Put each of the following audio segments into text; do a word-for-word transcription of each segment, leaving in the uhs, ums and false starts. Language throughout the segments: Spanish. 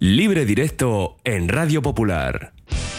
Libre Directo en Radio Popular.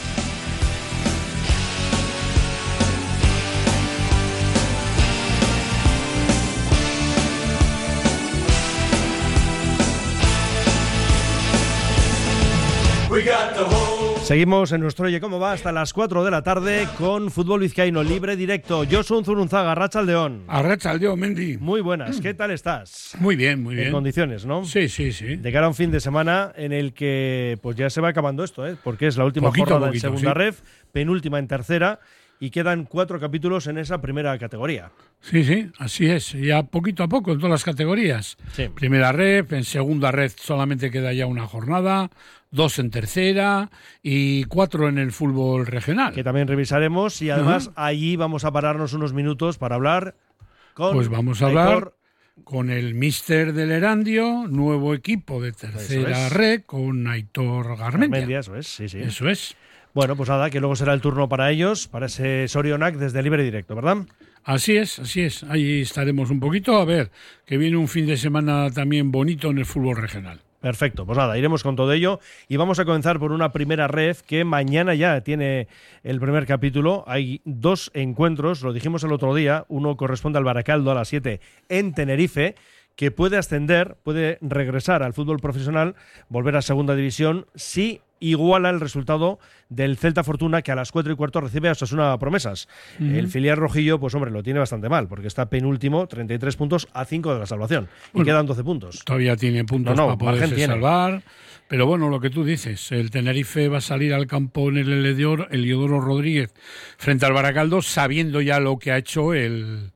Seguimos en nuestro Oye Cómo Va hasta las cuatro de la tarde con Fútbol Vizcaíno Libre Directo. Josun Zurunzaga, Arratsaldeon. Arratsaldeon, Mendy. Muy buenas, ¿qué tal estás? Muy bien, muy bien. En condiciones, ¿no? Sí, sí, sí. De cara a un fin de semana en el que pues ya se va acabando esto, ¿eh? Porque es la última Poquito, jornada poquito, en segunda sí. ref, penúltima en tercera y quedan cuatro capítulos en esa primera categoría. Sí, sí, así es. Ya poquito a poco en todas las categorías. Sí. Primera ref, en segunda ref solamente queda ya una jornada, dos en tercera y cuatro en el fútbol regional. Que también revisaremos y además Ajá. allí vamos a pararnos unos minutos para hablar con Pues vamos a hablar Aitor con el míster del Erandio, nuevo equipo de tercera es. ref, con Aitor Garmendia. Garmendia, eso es, sí, sí. Eso es. Bueno, pues nada, que luego será el turno para ellos, para ese Sorionac desde Libre Directo, ¿verdad? Así es, así es. Ahí estaremos un poquito. A ver, que viene un fin de semana también bonito en el fútbol regional. Perfecto, pues nada, iremos con todo ello y vamos a comenzar por una primera ref que mañana ya tiene el primer capítulo. Hay dos encuentros, lo dijimos el otro día, uno corresponde al Baracaldo a las siete en Tenerife, que puede ascender, puede regresar al fútbol profesional, volver a segunda división, si iguala el resultado del Celta Fortuna, que a las cuatro y cuarto recibe a Osasuna Promesas. Uh-huh. El filial rojillo, pues hombre, lo tiene bastante mal, porque está penúltimo, treinta y tres puntos a cinco de la salvación. Bueno, y quedan doce puntos. Todavía tiene puntos no, no, para poderse tiene. salvar. Pero bueno, lo que tú dices, el Tenerife va a salir al campo en el Heliodoro, Heliodoro Rodríguez frente al Baracaldo, sabiendo ya lo que ha hecho el...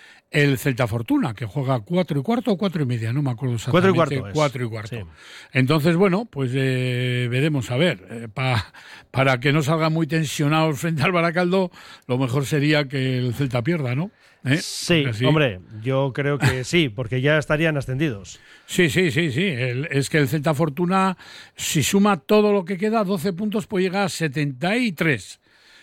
El Celta Fortuna, que juega cuatro y cuarto o cuatro y media, no me acuerdo exactamente. Cuatro y cuarto. Cuatro y cuarto. Sí. Entonces, bueno, pues eh, veremos a ver. Eh, pa, para que no salgan muy tensionados frente al Baracaldo, lo mejor sería que el Celta pierda, ¿no? ¿Eh? Sí, así... hombre, yo creo que sí, porque ya estarían ascendidos. Sí, sí, sí, sí. El, es que el Celta Fortuna, si suma todo lo que queda, doce puntos, pues llega a setenta y tres.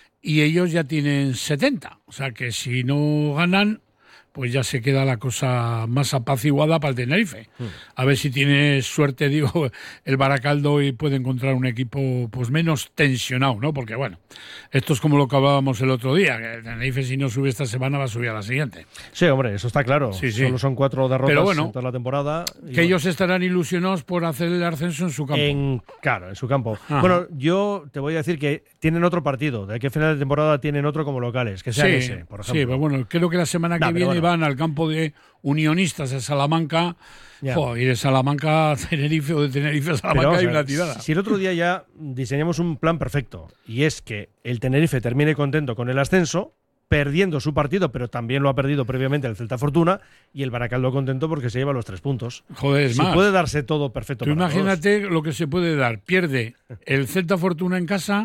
Y ellos ya tienen setenta. O sea que si no ganan, pues ya se queda la cosa más apaciguada para el Tenerife. Mm. A ver si tiene suerte, digo, el Baracaldo y puede encontrar un equipo pues menos tensionado, ¿no? Porque, bueno, esto es como lo que hablábamos el otro día, que el Tenerife, si no sube esta semana, va a subir a la siguiente. Sí, hombre, eso está claro. Sí, sí. Solo son cuatro derrotas Pero bueno, en toda la temporada. Que bueno, ellos estarán ilusionados por hacer el ascenso en su campo. En, claro, en su campo. Ajá. Bueno, yo te voy a decir que tienen otro partido. De aquí a final de temporada tienen otro como locales, que sea sí, ese, por ejemplo. Sí, pero bueno, creo que la semana que no, viene bueno. van al campo de Unionistas de Salamanca. Jo, y de Salamanca a Tenerife o de Tenerife a Salamanca pero, hay o sea, una tirada. Si el otro día ya diseñamos un plan perfecto y es que el Tenerife termine contento con el ascenso, perdiendo su partido, pero también lo ha perdido previamente el Celta Fortuna, y el Baracaldo contento porque se lleva los tres puntos. Joder, es si más. puede darse todo perfecto. Tú para imagínate todos. lo que se puede dar. Pierde el Celta Fortuna en casa,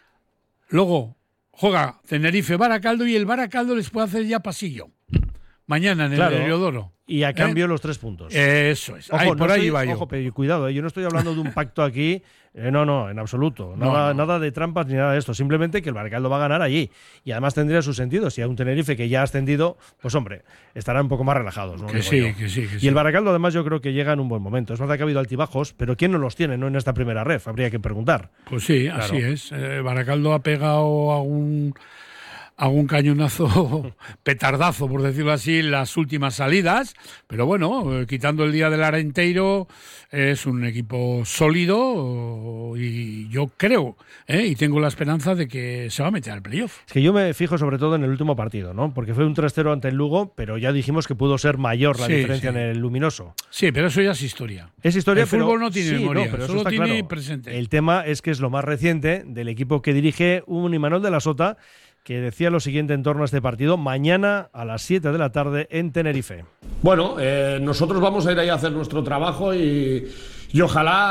luego juega Tenerife Baracaldo y el Baracaldo les puede hacer ya pasillo. Mañana en el Claro. Heliodoro. Y a cambio ¿Eh? los tres puntos. Eso es. Ojo, Ay, no por ahí estoy, va yo. Ojo, pero cuidado, ¿eh? Yo no estoy hablando de un pacto aquí. Eh, no, no, en absoluto. Nada, No, no. nada de trampas ni nada de esto. Simplemente que el Baracaldo va a ganar allí. Y además tendría su sentido. Si hay un Tenerife que ya ha ascendido, pues hombre, estarán un poco más relajados, ¿no? Que Digo sí, yo. que sí, que y sí. el Baracaldo además yo creo que llega en un buen momento. Es verdad que ha habido altibajos, pero ¿quién no los tiene, no, en esta primera ref? Habría que preguntar. Pues sí, Claro. así es. Eh, Baracaldo ha pegado a un, a un cañonazo, petardazo, por decirlo así, en las últimas salidas. Pero bueno, eh, quitando el día del Arenteiro, eh, es un equipo sólido y yo creo, eh, y tengo la esperanza de que se va a meter al playoff. Es que yo me fijo sobre todo en el último partido, ¿no? Porque fue un tres cero ante el Lugo, pero ya dijimos que pudo ser mayor la Sí, diferencia sí. en el Luminoso. Sí, pero eso ya es historia. Es historia, El pero fútbol no tiene sí, memoria, no, pero eso solo está tiene claro. presente. El tema es que es lo más reciente del equipo que dirige un Imanol de la Sota, que decía lo siguiente en torno a este partido: mañana a las siete de la tarde en Tenerife. Bueno, eh, nosotros vamos a ir ahí a hacer nuestro trabajo y, y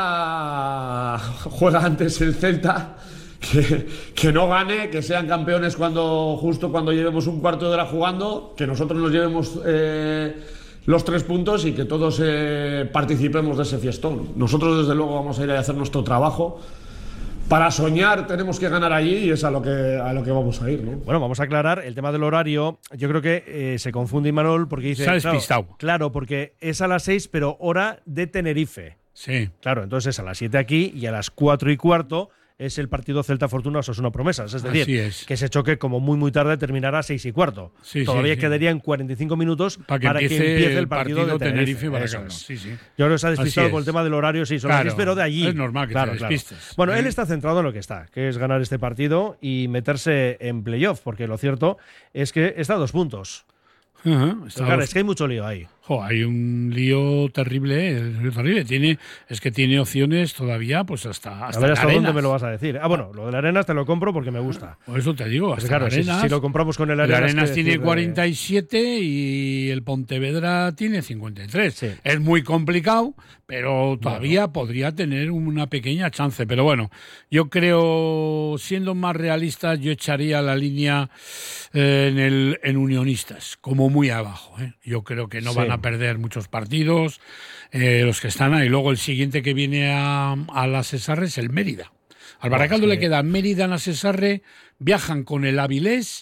ojalá juega antes el Celta, que, que no gane, que sean campeones cuando justo cuando llevemos un cuarto de hora jugando, que nosotros nos llevemos eh, los tres puntos y que todos eh, participemos de ese fiestón. Nosotros desde luego vamos a ir ahí a hacer nuestro trabajo. Para soñar tenemos que ganar allí y es a lo que, a lo que vamos a ir, ¿no? Bueno, vamos a aclarar el tema del horario. Yo creo que eh, se confunde Imanol porque dice... Se ha claro, despistado. claro, porque es a las seis, pero hora de Tenerife. Sí. Claro, entonces es a las siete aquí y a las cuatro y cuarto es el partido Celta-Fortuna Osasuna Promesas. Es decir, es. que ese choque como muy muy tarde terminará a seis y cuarto. Sí, Todavía sí, quedaría en cuarenta y cinco minutos para que, para empiece, que empiece el partido, partido de Tenerife. Tenerife Eso es. sí, sí. Yo creo que se ha despistado Así con el es. tema del horario, sí, son Claro, las seis, pero de allí. es normal que claro, te claro. despistes. Bueno, ¿eh? él está centrado en lo que está, que es ganar este partido y meterse en playoff, porque lo cierto es que está a dos puntos. Uh-huh, está Claro, dos... es que hay mucho lío ahí. Jo, hay un lío terrible, eh, terrible. Tiene, es que tiene opciones todavía, pues hasta, hasta a ver hasta Arenas. dónde me lo vas a decir. Ah, bueno, lo de la Arenas te lo compro porque me gusta. Por eso te digo, hasta Pues claro, si, Arenas. si lo compramos con el El Arenas. Arenas ¿qué tiene decir de- cuarenta y siete y el Pontevedra tiene cincuenta y tres. Sí. Es muy complicado, pero todavía podría tener una pequeña chance. Pero bueno, yo creo, siendo más realistas, yo echaría la línea eh, en, el, en Unionistas, como muy abajo. ¿eh? Yo creo que no Sí. van a perder muchos partidos, eh, los que están ahí. Luego el siguiente que viene a, a la Cesarre es el Mérida. Al Baracaldo es que- le queda Mérida, la Cesarre, viajan con el Avilés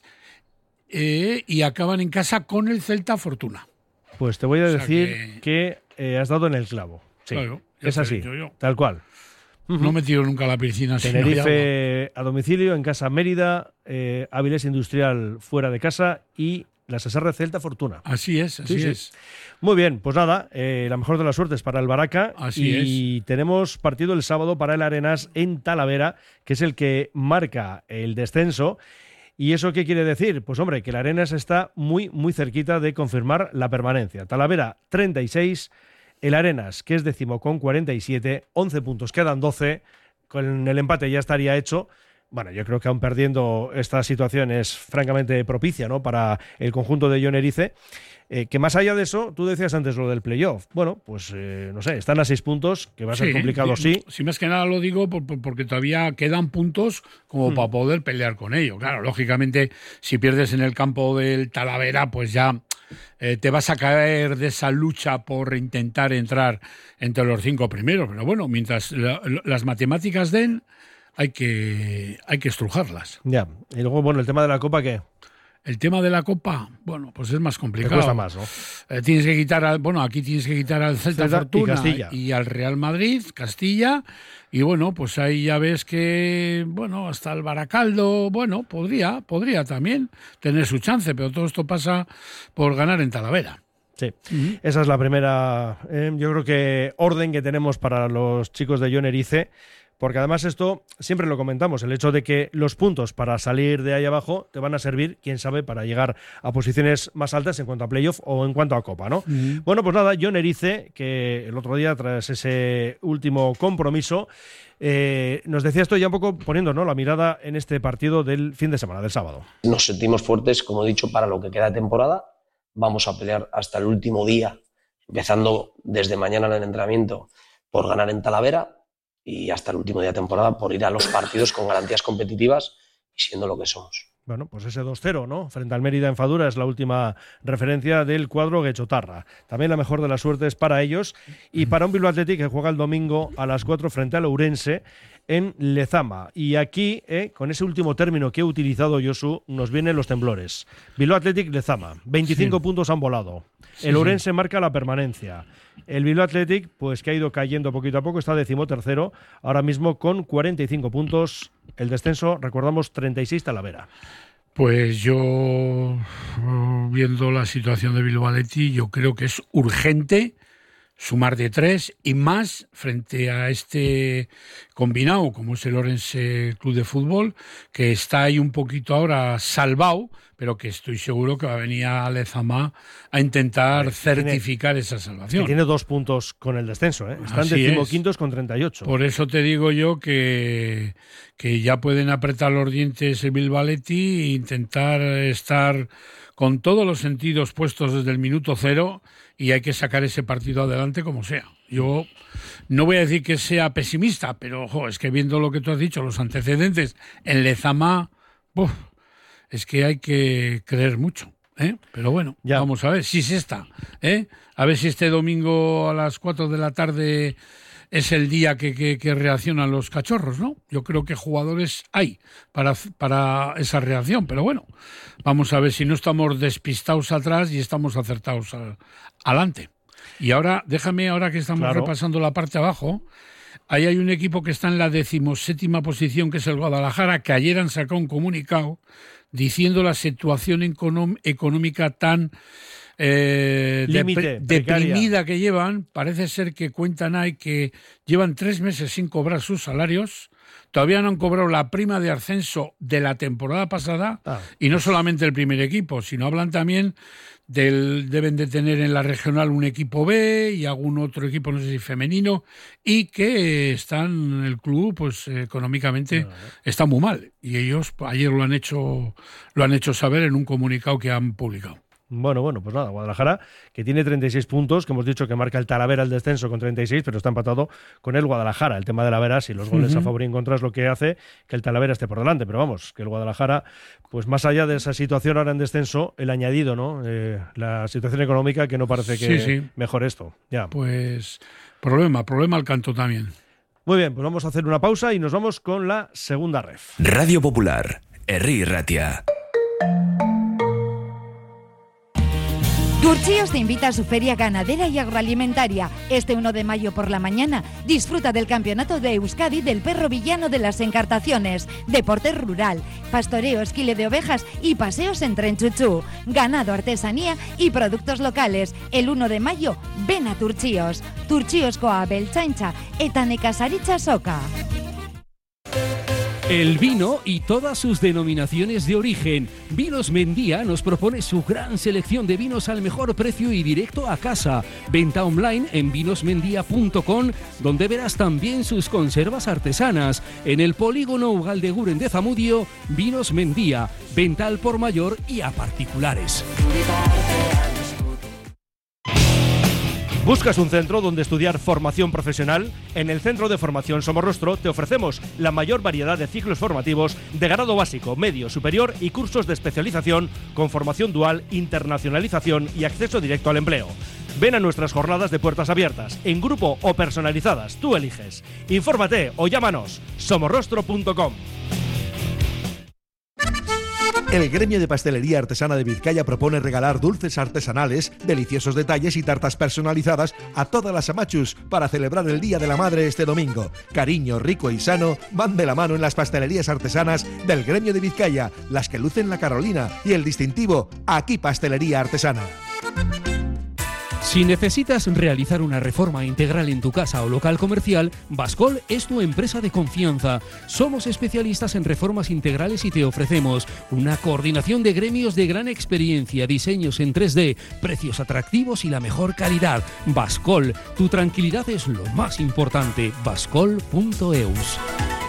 eh, y acaban en casa con el Celta Fortuna. Pues te voy a O sea decir que, eh, has dado en el clavo. Sí, Claro, ya es te he así, dicho yo. tal cual. No me tiro nunca a la piscina. si no hay agua. Tenerife a domicilio, en casa Mérida, eh, Avilés Industrial fuera de casa y la Cesarre Celta Fortuna. Así es, así Sí, sí. es. Muy bien, pues nada, eh, la mejor de las suertes para el Baraca. Así y tenemos partido el sábado para el Arenas en Talavera, que es el que marca el descenso. ¿Y eso qué quiere decir? Pues hombre, que el Arenas está muy, muy cerquita de confirmar la permanencia. Talavera treinta y seis, el Arenas, que es décimo con cuarenta y siete, once puntos, quedan doce, con el empate ya estaría hecho. Bueno, yo creo que aún perdiendo esta situación es francamente propicia, ¿no?, para el conjunto de Jon Erice. Eh, que más allá de eso, tú decías antes lo del playoff. Bueno, pues eh, no sé, están a seis puntos, que va a ser Sí, complicado, sí. Si más que nada lo digo por- por- porque todavía quedan puntos como Hmm. para poder pelear con ello. Claro, lógicamente, si pierdes en el campo del Talavera, pues ya eh, te vas a caer de esa lucha por intentar entrar entre los cinco primeros. Pero bueno, mientras la- las matemáticas den, hay que, hay que estrujarlas. Ya. Y luego, bueno, el tema de la Copa, ¿qué? El tema de la Copa, bueno, pues es más Te complicado. cuesta más, ¿no? Eh, tienes que quitar, al, bueno, aquí tienes que quitar al Celta, Celta y Fortuna Castilla. y al Real Madrid, Castilla, y bueno, pues ahí ya ves que, bueno, hasta el Baracaldo, bueno, podría, podría también tener su chance, pero todo esto pasa por ganar en Talavera. Sí, esa es la primera, eh, yo creo que orden que tenemos para los chicos de Jon Erice, porque además esto siempre lo comentamos, el hecho de que los puntos para salir de ahí abajo te van a servir, quién sabe, para llegar a posiciones más altas en cuanto a playoff o en cuanto a Copa, ¿no? Uh-huh. Bueno, pues nada, Jon Erice, que el otro día, tras ese último compromiso, eh, nos decía esto ya un poco poniendo, ¿no?, la mirada en este partido del fin de semana, del sábado. Nos sentimos fuertes, como he dicho, para lo que queda de temporada. Vamos a pelear hasta el último día, empezando desde mañana en el entrenamiento, por ganar en Talavera y hasta el último día de temporada por ir a los partidos con garantías competitivas y siendo lo que somos. Bueno, pues ese dos cero, ¿no?, frente al Mérida en Fadura es la última referencia del cuadro guechotarra. También la mejor de las suertes para ellos y para un Bilbao Athletic que juega el domingo a las cuatro frente al Ourense en Lezama. Y aquí, eh, con ese último término que he utilizado, Josu, nos vienen los temblores. Bilbao Athletic Lezama, veinticinco Sí. puntos han volado. Sí, El sí. Ourense marca la permanencia. El Bilbao Athletic, pues que ha ido cayendo poquito a poco, está decimotercero, ahora mismo con cuarenta y cinco puntos. El descenso, recordamos, treinta y seis Talavera. Pues yo, viendo la situación de Bilbao Athletic, yo creo que es urgente sumar de tres y más frente a este combinado, como es el Ourense Club de Fútbol, que está ahí un poquito ahora salvado, pero que estoy seguro que va a venir a Lezama a intentar Tiene- certificar esa Que salvación. tiene dos puntos con el descenso, ¿eh? Están Así decimoquintos con treinta y ocho. Por eso te digo yo que, que ya pueden apretar los dientes el Bilbao Athletic e intentar estar con todos los sentidos puestos desde el minuto cero y hay que sacar ese partido adelante como sea. Yo no voy a decir que sea pesimista, pero ojo, es que viendo lo que tú has dicho, los antecedentes en Lezama, uf, es que hay que creer mucho. ¿eh? Pero bueno, Ya. vamos a ver si se está. ¿eh? A ver si este domingo a las cuatro de la tarde es el día que, que, que reaccionan los cachorros, ¿no? Yo creo que jugadores hay para, para esa reacción, pero bueno, vamos a ver si no estamos despistados atrás y estamos acertados al, adelante. Y ahora, déjame, ahora que estamos Claro. repasando la parte abajo, ahí hay un equipo que está en la decimoséptima posición, que es el Guadalajara, que ayer han sacado un comunicado diciendo la situación econom- económica tan eh, Límite, depre- precaria. deprimida que llevan. Parece ser que cuentan ahí que llevan tres meses sin cobrar sus salarios. Todavía no han cobrado la prima de ascenso de la temporada pasada, Ah. y no solamente el primer equipo, sino hablan también del, deben de tener en la regional un equipo B y algún otro equipo, no sé si femenino, y que están, el club, pues económicamente está muy mal. Y ellos ayer lo han hecho, lo han hecho saber en un comunicado que han publicado. Bueno, bueno, pues nada, Guadalajara, que tiene treinta y seis puntos, que hemos dicho que marca el Talavera el descenso con treinta y seis, pero está empatado con el Guadalajara. El tema de la veras y los goles Uh-huh. a favor y en contra es lo que hace que el Talavera esté por delante, pero vamos, que el Guadalajara, pues más allá de esa situación ahora en descenso, el añadido, ¿no? Eh, la situación económica, que no parece que Sí, sí. mejore esto. Ya. Pues problema, problema al canto también. Muy bien, pues vamos a hacer una pausa y nos vamos con la segunda ref. Radio Popular, Herri Ratia. Turchíos te invita a su feria ganadera y agroalimentaria. Este uno de mayo por la mañana disfruta del campeonato de Euskadi del perro villano de las encartaciones, deporte rural, pastoreo, esquile de ovejas y paseos en tren chuchú, ganado, artesanía y productos locales. El uno de mayo, ven a Turchíos. Turchíos coa Beltzaintza eta nekazaritza soka. El vino y todas sus denominaciones de origen. Vinos Mendía nos propone su gran selección de vinos al mejor precio y directo a casa. Venta online en vinosmendía punto com, donde verás también sus conservas artesanas. En el polígono Ugaldeguren de Zamudio, Vinos Mendía. Venta al por mayor y a particulares. ¿Buscas un centro donde estudiar formación profesional? En el Centro de Formación Somorrostro te ofrecemos la mayor variedad de ciclos formativos de grado básico, medio, superior y cursos de especialización con formación dual, internacionalización y acceso directo al empleo. Ven a nuestras jornadas de puertas abiertas, en grupo o personalizadas, tú eliges. Infórmate o llámanos, somorrostro punto com. El Gremio de Pastelería Artesana de Vizcaya propone regalar dulces artesanales, deliciosos detalles y tartas personalizadas a todas las amachus para celebrar el Día de la Madre este domingo. Cariño rico y sano van de la mano en las pastelerías artesanas del Gremio de Vizcaya, las que lucen la Carolina y el distintivo Aquí Pastelería Artesana. Si necesitas realizar una reforma integral en tu casa o local comercial, Bascol es tu empresa de confianza. Somos especialistas en reformas integrales y te ofrecemos una coordinación de gremios de gran experiencia, diseños en tres D, precios atractivos y la mejor calidad. Bascol, tu tranquilidad es lo más importante. bascol punto eus.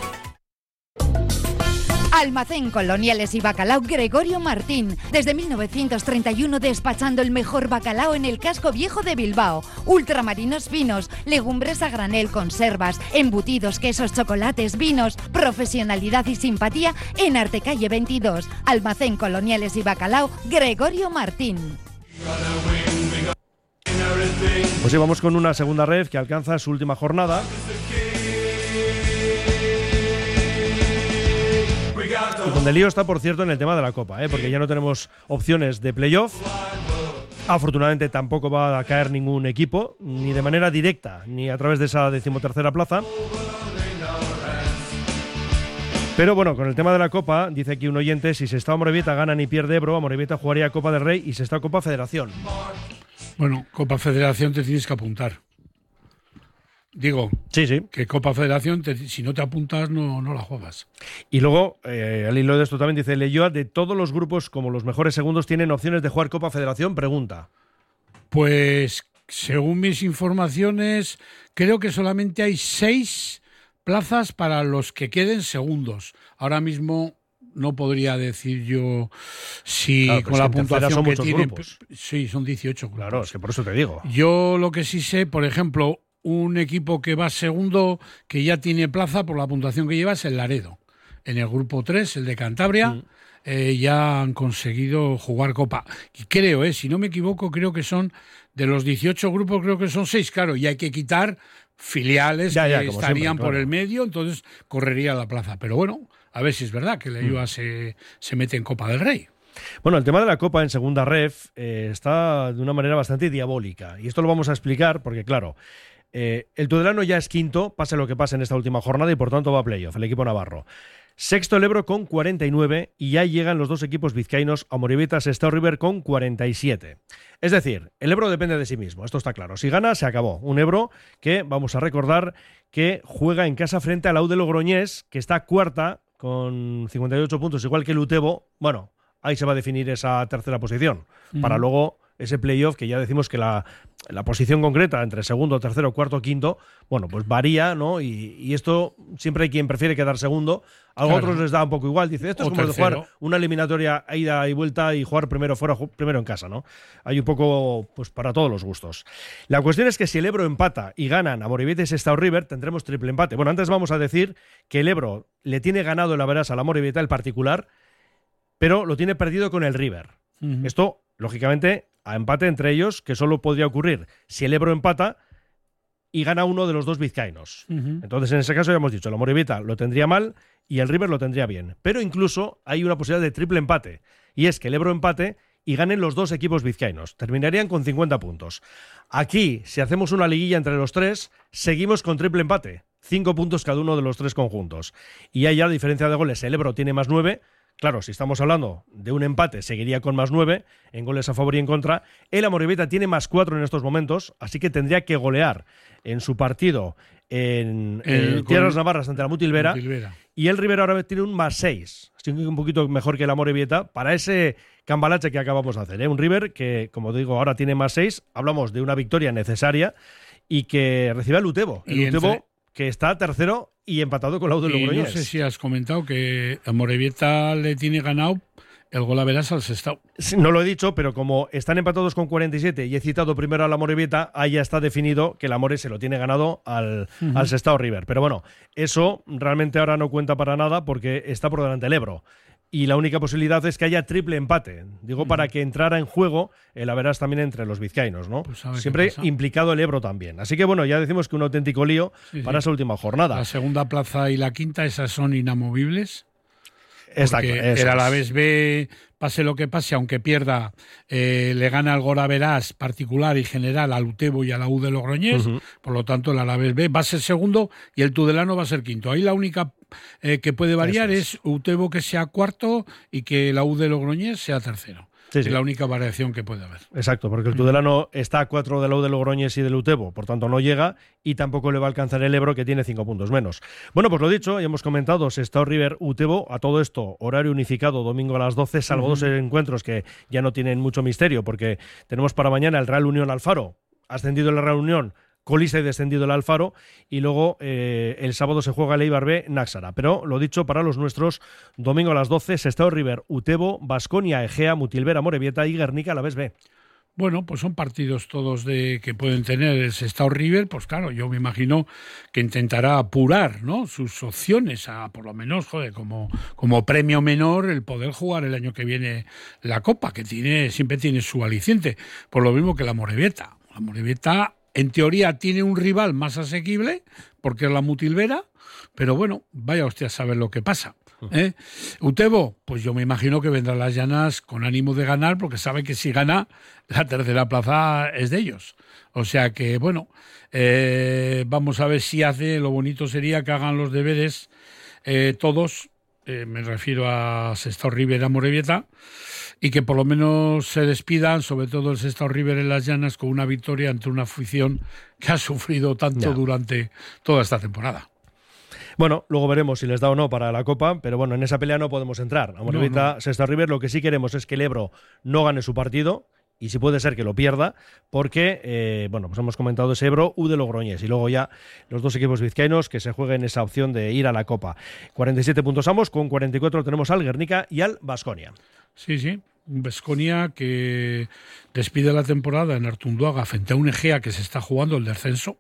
Almacén Coloniales y Bacalao Gregorio Martín. Desde mil novecientos treinta y uno despachando el mejor bacalao en el casco viejo de Bilbao. Ultramarinos finos, legumbres a granel, conservas, embutidos, quesos, chocolates, vinos. Profesionalidad y simpatía en Artecalle veintidós. Almacén Coloniales y Bacalao Gregorio Martín. Pues sí, vamos con una segunda ref que alcanza su última jornada. Y donde el lío está, por cierto, en el tema de la Copa, ¿eh? Porque ya no tenemos opciones de playoff. Afortunadamente tampoco va a caer ningún equipo, ni de manera directa, ni a través de esa decimotercera plaza. Pero bueno, con el tema de la Copa, dice aquí un oyente, si Sestao Amorebieta gana ni pierde Ebro, Amorebieta jugaría Copa del Rey y Sestao Copa Federación. Bueno, Copa Federación te tienes que apuntar. Digo, sí, sí. que Copa Federación, te, si no te apuntas, no, no la juegas. Y luego, eh, al hilo de esto también dice Leyoa, de todos los grupos, como los mejores segundos tienen opciones de jugar Copa Federación, pregunta. Pues, según mis informaciones, creo que solamente hay seis plazas para los que queden segundos. Ahora mismo no podría decir yo si claro, con la puntuación son que muchos tienen. Grupos. Sí, son dieciocho grupos. Claro, es que por eso te digo. Yo lo que sí sé, por ejemplo, un equipo que va segundo, que ya tiene plaza por la puntuación que lleva, es el Laredo. En el grupo tres, el de Cantabria, mm. eh, ya han conseguido jugar Copa. Y creo, eh, si no me equivoco, creo que son de los dieciocho grupos, creo que son seis, claro, y hay que quitar filiales ya, ya, que estarían siempre, por claro. el medio, entonces correría la plaza. Pero bueno, a ver si es verdad que la Ayuda mm. se, se mete en Copa del Rey. Bueno, el tema de la Copa en segunda ref eh, está de una manera bastante diabólica. Y esto lo vamos a explicar porque, claro, eh, el Tudelano ya es quinto, pase lo que pase en esta última jornada, y por tanto va a playoff, el equipo navarro. Sexto el Ebro con cuarenta y nueve y ya llegan los dos equipos vizcaínos, Amorebieta, Sestao River con cuarenta y siete. Es decir, el Ebro depende de sí mismo, esto está claro. Si gana, se acabó. Un Ebro que, vamos a recordar, que juega en casa frente al A U de Logroñés, que está cuarta con cincuenta y ocho puntos, igual que el Utebo. Bueno, ahí se va a definir esa tercera posición, uh-huh. para luego ese playoff que ya decimos que la, la posición concreta entre segundo, tercero, cuarto, quinto, bueno, pues varía, ¿no? Y, y esto siempre hay quien prefiere quedar segundo. A claro. otros les da un poco igual. Dice, esto es o como tercero. De jugar una eliminatoria a ida y vuelta y jugar primero fuera, primero en casa, ¿no? Hay un poco, pues para todos los gustos. La cuestión es que si el Ebro empata y ganan Amorebieta y Sestao River, tendremos triple empate. Bueno, antes vamos a decir que el Ebro le tiene ganado el Averas al Amorebieta, el particular, pero lo tiene perdido con el River. Uh-huh. Esto, lógicamente, a empate entre ellos, que solo podría ocurrir si el Ebro empata y gana uno de los dos vizcaínos. Uh-huh. Entonces, en ese caso, ya hemos dicho, el Amorebieta lo tendría mal y el River lo tendría bien. Pero incluso hay una posibilidad de triple empate, y es que el Ebro empate y ganen los dos equipos vizcaínos. Terminarían con cincuenta puntos. Aquí, si hacemos una liguilla entre los tres, seguimos con triple empate. Cinco puntos cada uno de los tres conjuntos. Y ahí ya, diferencia de goles, el Ebro tiene más nueve. Claro, si estamos hablando de un empate, seguiría con más nueve en goles a favor y en contra. El Amorebieta tiene más cuatro en estos momentos, así que tendría que golear en su partido en, el, en Tierras Navarras ante la Mutilvera. Mutilvera. Y el River ahora tiene un más seis, así que un poquito mejor que el Amorebieta para ese cambalache que acabamos de hacer, ¿eh? Un River que, como digo, ahora tiene más seis. Hablamos de una victoria necesaria y que recibe al Utebo. El y Utebo entre... que está tercero y empatado con el A U de Logroñés. No sé si has comentado que Amorebieta le tiene ganado el gol a Veras al Sestao. No lo he dicho, pero como están empatados con cuarenta y siete y he citado primero al Amorebieta, ahí ya está definido que el Amore se lo tiene ganado al, uh-huh. al Sestao River. Pero bueno, eso realmente ahora no cuenta para nada porque está por delante el Ebro. Y la única posibilidad es que haya triple empate. Digo, mm. para que entrara en juego el Averas también entre los vizcaínos, ¿no? Pues siempre implicado el Ebro también. Así que bueno, ya decimos que un auténtico lío sí, para sí. esa última jornada. La segunda plaza y la quinta, esas son inamovibles. Exacto. El Alavés B, pase lo que pase, aunque pierda, eh, le gana el Gora Verás particular y general al Utebo y a la A U de Logroñés. Uh-huh. Por lo tanto, el Alavés B va a ser segundo y el Tudelano va a ser quinto. Ahí la única eh, que puede variar es. es Utebo que sea cuarto y que la A U de Logroñés sea tercero. Sí, sí. Es la única variación que puede haber. Exacto, porque el Tudelano está a cuatro de la A U de Logroñés y del Utebo, por tanto no llega, y tampoco le va a alcanzar el Ebro, que tiene cinco puntos menos. Bueno, pues lo dicho, ya hemos comentado, Sestao River, Utebo, a todo esto, horario unificado, domingo a las doce, salvo uh-huh. dos encuentros que ya no tienen mucho misterio, porque tenemos para mañana el Real Unión Alfaro, ascendido el Real Unión, colista y descendido el Alfaro, y luego eh, el sábado se juega el Eibar B Náxara. Pero lo dicho, para los nuestros, domingo a las doce, Sestao River, Utebo, Baskonia, Egea, Mutilvera, Amorebieta y Guernica Alavés B. Bueno, pues son partidos todos de que pueden tener el Sestao River, pues claro, yo me imagino que intentará apurar, ¿no?, sus opciones a, por lo menos, joder, como, como premio menor, el poder jugar el año que viene la Copa, que tiene siempre tiene su aliciente, por lo mismo que la Amorebieta. La Amorebieta, en teoría, tiene un rival más asequible, porque es la Mutilvera, pero bueno, vaya usted a saber lo que pasa. ¿eh? Utebo, pues yo me imagino que vendrá a las llanas con ánimo de ganar, porque sabe que si gana, la tercera plaza es de ellos. O sea que, bueno, eh, vamos a ver si hace, lo bonito sería que hagan los deberes eh, todos, eh, me refiero a Sestao River y Amorebieta, y que por lo menos se despidan, sobre todo el Sestao River en las llanas, con una victoria ante una afición que ha sufrido tanto ya. durante toda esta temporada. Bueno, luego veremos si les da o no para la Copa, pero bueno, en esa pelea no podemos entrar. Amorebieta, no, no. Sestao River, lo que sí queremos es que el Ebro no gane su partido, y si puede ser que lo pierda, porque, eh, bueno, pues hemos comentado ese Ebro, U de Logroñés, y luego ya los dos equipos vizcaínos que se jueguen esa opción de ir a la Copa. cuarenta y siete puntos ambos, con cuarenta y cuatro tenemos al Guernica y al Baskonia. Sí, sí, un Baskonia que despide la temporada en Artunduaga frente a un Egea que se está jugando el descenso.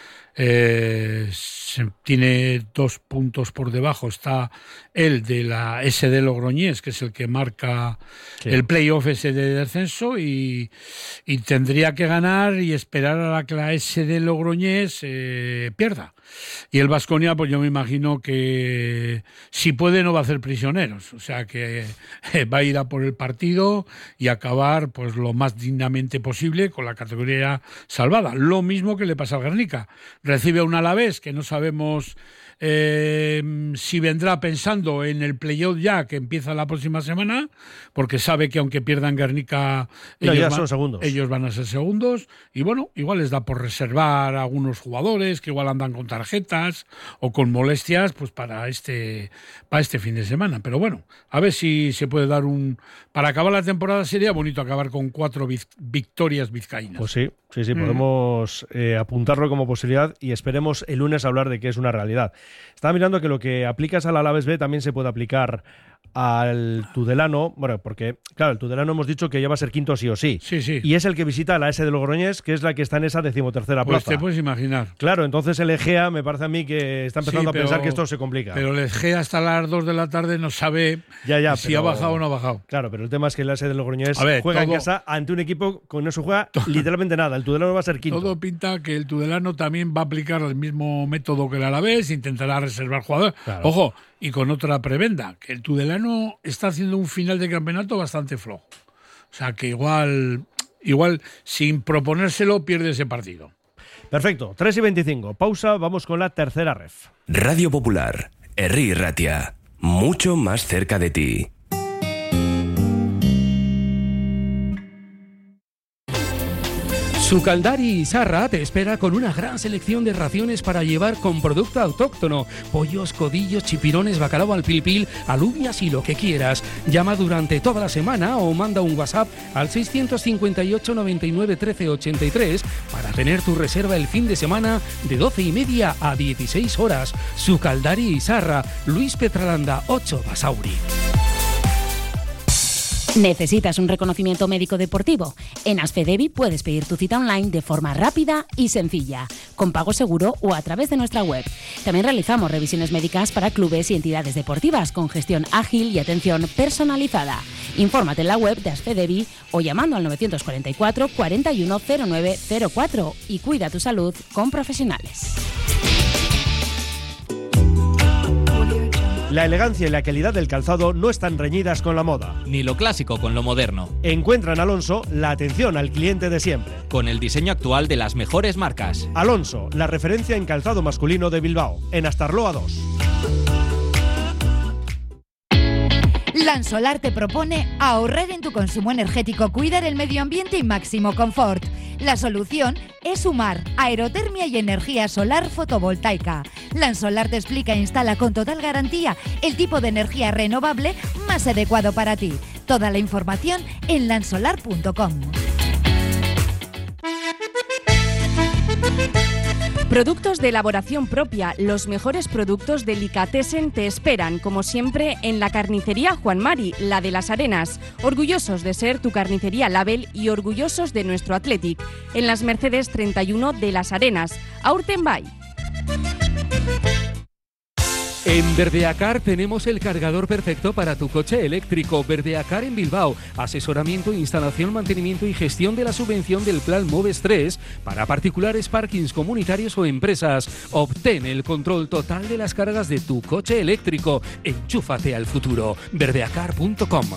Eh, se, tiene dos puntos por debajo, está el de la S D Logroñés, que es el que marca sí. el playoff ese de descenso, y, y tendría que ganar y esperar a la que la S D Logroñés eh, pierda. Y el Baskonia, pues yo me imagino que si puede no va a hacer prisioneros, o sea que eh, va a ir a por el partido y acabar pues lo más dignamente posible con la categoría salvada. Lo mismo que le pasa al Guernica. Recibe a un Alavés que no sabemos eh, si vendrá pensando en el playoff ya que empieza la próxima semana, porque sabe que aunque pierdan Guernica no, ellos, ya van, son segundos. ellos van a ser segundos y bueno, igual les da por reservar a algunos jugadores que igual andan con tarjetas o con molestias pues para este para este fin de semana, pero bueno, a ver si se puede dar un... Para acabar la temporada sería bonito acabar con cuatro viz... victorias vizcaínas. Pues sí, sí, sí, mm. podemos eh, apuntarlo como posibilidad y esperemos el lunes hablar de que es una realidad. Estaba mirando que lo que aplicas al Alavés B también se puede aplicar al Tudelano, bueno, porque, claro, el Tudelano hemos dicho que ya va a ser quinto sí o sí. Sí, sí. Y es el que visita a la S de Logroñés, que es la que está en esa decimotercera pues plaza. Te puedes imaginar. Claro, entonces el Egea me parece a mí que está empezando sí, a pensar pero, que esto se complica. Pero el Egea hasta las dos de la tarde no sabe ya, ya, si pero, ha bajado o no ha bajado. Claro, pero el tema es que el A S de Logroñés ver, juega todo, en casa ante un equipo con no se juega todo, literalmente nada. El Tudelano va a ser quinto. Todo pinta que el Tudelano también va a aplicar el mismo método que el Alavés, intentará reservar jugadores. Claro. Ojo, y con otra prebenda, que el Tudelano está haciendo un final de campeonato bastante flojo. O sea que igual, igual sin proponérselo pierde ese partido. Perfecto, tres y veinticinco. Pausa, vamos con la tercera ref. Radio Popular, Herri Ratia, mucho más cerca de ti. Sucaldari Isarra te espera con una gran selección de raciones para llevar con producto autóctono. Pollos, codillos, chipirones, bacalao al pil pil, alubias y lo que quieras. Llama durante toda la semana o manda un WhatsApp al seiscientos cincuenta y ocho, noventa y nueve, trece, ochenta y tres para tener tu reserva el fin de semana de doce y media a dieciséis horas. Sucaldari Isarra, Luis Petralanda, ocho Basauri. ¿Necesitas un reconocimiento médico deportivo? En Asfedevi puedes pedir tu cita online de forma rápida y sencilla, con pago seguro o a través de nuestra web. También realizamos revisiones médicas para clubes y entidades deportivas con gestión ágil y atención personalizada. Infórmate en la web de Asfedevi o llamando al novecientos cuarenta y cuatro, cuarenta y uno, cero nueve cero cuatro y cuida tu salud con profesionales. La elegancia y la calidad del calzado no están reñidas con la moda. Ni lo clásico con lo moderno. Encuentra en Alonso la atención al cliente de siempre. Con el diseño actual de las mejores marcas. Alonso, la referencia en calzado masculino de Bilbao, en Astarloa dos. Lansolar te propone ahorrar en tu consumo energético, cuidar el medio ambiente y máximo confort. La solución es sumar aerotermia y energía solar fotovoltaica. Lansolar te explica e instala con total garantía el tipo de energía renovable más adecuado para ti. Toda la información en lansolar punto com. Productos de elaboración propia, los mejores productos Delicatessen te esperan, como siempre, en la carnicería Juan Mari, la de las Arenas. Orgullosos de ser tu carnicería Label y orgullosos de nuestro Athletic. En las Mercedes treinta y uno de las Arenas. Aurtenbay. En Verdeacar tenemos el cargador perfecto para tu coche eléctrico. Verdeacar en Bilbao. Asesoramiento, instalación, mantenimiento y gestión de la subvención del Plan Moves tres para particulares, parkings comunitarios o empresas. Obtén el control total de las cargas de tu coche eléctrico. Enchúfate al futuro. verdeacar punto com.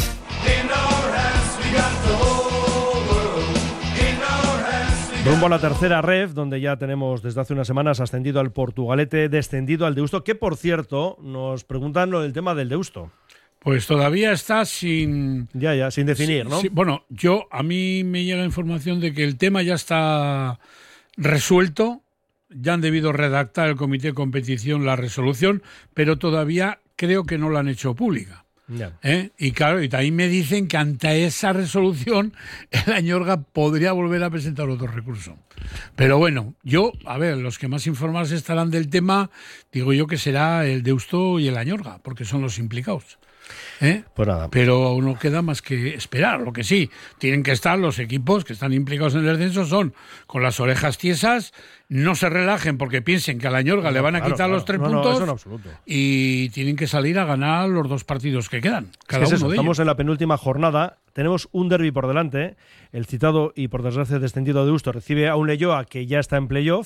Rumbo a la tercera ref, donde ya tenemos desde hace unas semanas ascendido al Portugalete, descendido al Deusto, que por cierto nos preguntan lo del tema del Deusto. Pues todavía está sin... Ya, ya, sin definir, ¿no? Sí, bueno, yo, a mí me llega la información de que el tema ya está resuelto, ya han debido redactar el comité de competición la resolución, pero todavía creo que no la han hecho pública. Ya. ¿Eh? Y claro, y también me dicen que ante esa resolución el Añorga podría volver a presentar otro recurso. Pero bueno, yo, a ver, los que más informados estarán del tema, digo yo que será el Deusto y el Añorga, porque son los implicados. ¿Eh? Pues nada. Pero aún no queda más que esperar. Lo que sí, tienen que estar los equipos que están implicados en el descenso, son con las orejas tiesas, no se relajen porque piensen que a la Añorga no, le van a claro, quitar claro. los tres no, puntos no, eso en absoluto. Y tienen que salir a ganar los dos partidos que quedan. Cada es uno eso, de estamos ellos. en la penúltima jornada, tenemos un derbi por delante, el citado y por desgracia descendido de Deusto recibe a un Leioa que ya está en playoff,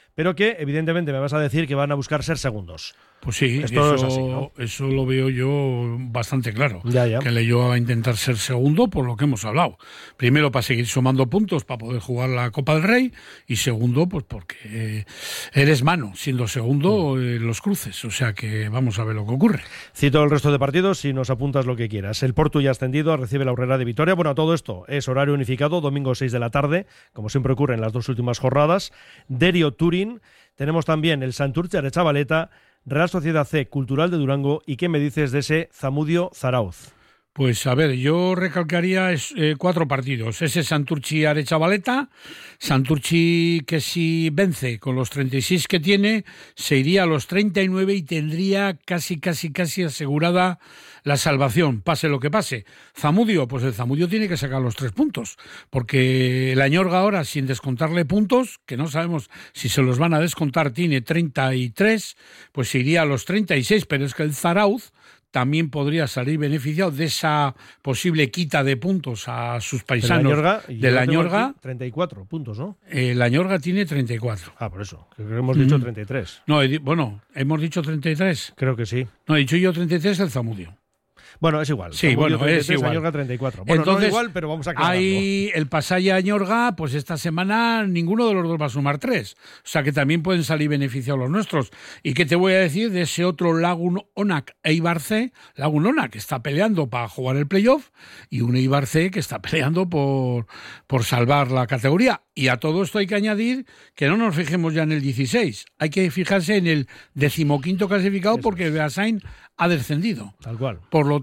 pero que evidentemente me vas a decir que van a buscar ser segundos. Pues sí, Esto eso, es así, ¿no? eso lo veo yo bastante claro. Ya, ya. Que Leyoa va a intentar ser segundo por lo que hemos hablado. Primero, para seguir sumando puntos para poder jugar la Copa del Rey, y segundo, pues porque eh, eres mano, siendo segundo en eh, los cruces. O sea que vamos a ver lo que ocurre. Cito el resto de partidos y nos apuntas lo que quieras. El Porto ya ascendido, recibe la Aurrera de Vitoria. Bueno, todo esto es horario unificado, domingo seis de la tarde, como siempre ocurre en las dos últimas jornadas. Derio Turín. Tenemos también el Santurce Aretxabaleta, Real Sociedad C, Cultural de Durango. ¿Y qué me dices de ese Zamudio Zarauz? Pues a ver, yo recalcaría es, eh, cuatro partidos. Ese Santurchi Aretxabaleta, Santurchi que si vence con los treinta y seis que tiene, se iría a los treinta y nueve y tendría casi, casi, casi asegurada la salvación, pase lo que pase. Zamudio, pues el Zamudio tiene que sacar los tres puntos, porque el Añorga ahora, sin descontarle puntos, que no sabemos si se los van a descontar, tiene treinta y tres, pues se iría a los treinta y seis, pero es que el Zarauz también podría salir beneficiado de esa posible quita de puntos a sus paisanos de la Añorga. treinta y cuatro puntos, ¿no? El Añorga tiene treinta y cuatro. Ah, por eso. Creo que hemos dicho mm. treinta y tres. No, he, bueno, ¿hemos dicho treinta y tres? Creo que sí. No, he dicho yo treinta y tres el Zamudio. Bueno, es igual. Sí, Zamudio bueno, treinta y tres, es igual. Añorga treinta y cuatro. Bueno, entonces, no es igual, pero vamos a aclararlo. Hay el Pasaya Añorga, pues esta semana ninguno de los dos va a sumar tres. O sea que también pueden salir beneficiados los nuestros. ¿Y qué te voy a decir de ese otro Lagun Onak Eibar C? Lagun Onak que está peleando para jugar el playoff y un Eibar C que está peleando por, por salvar la categoría. Y a todo esto hay que añadir que no nos fijemos ya en el dieciséis. Hay que fijarse en el decimoquinto clasificado. Eso porque Beasain ha descendido. Tal cual. Por lo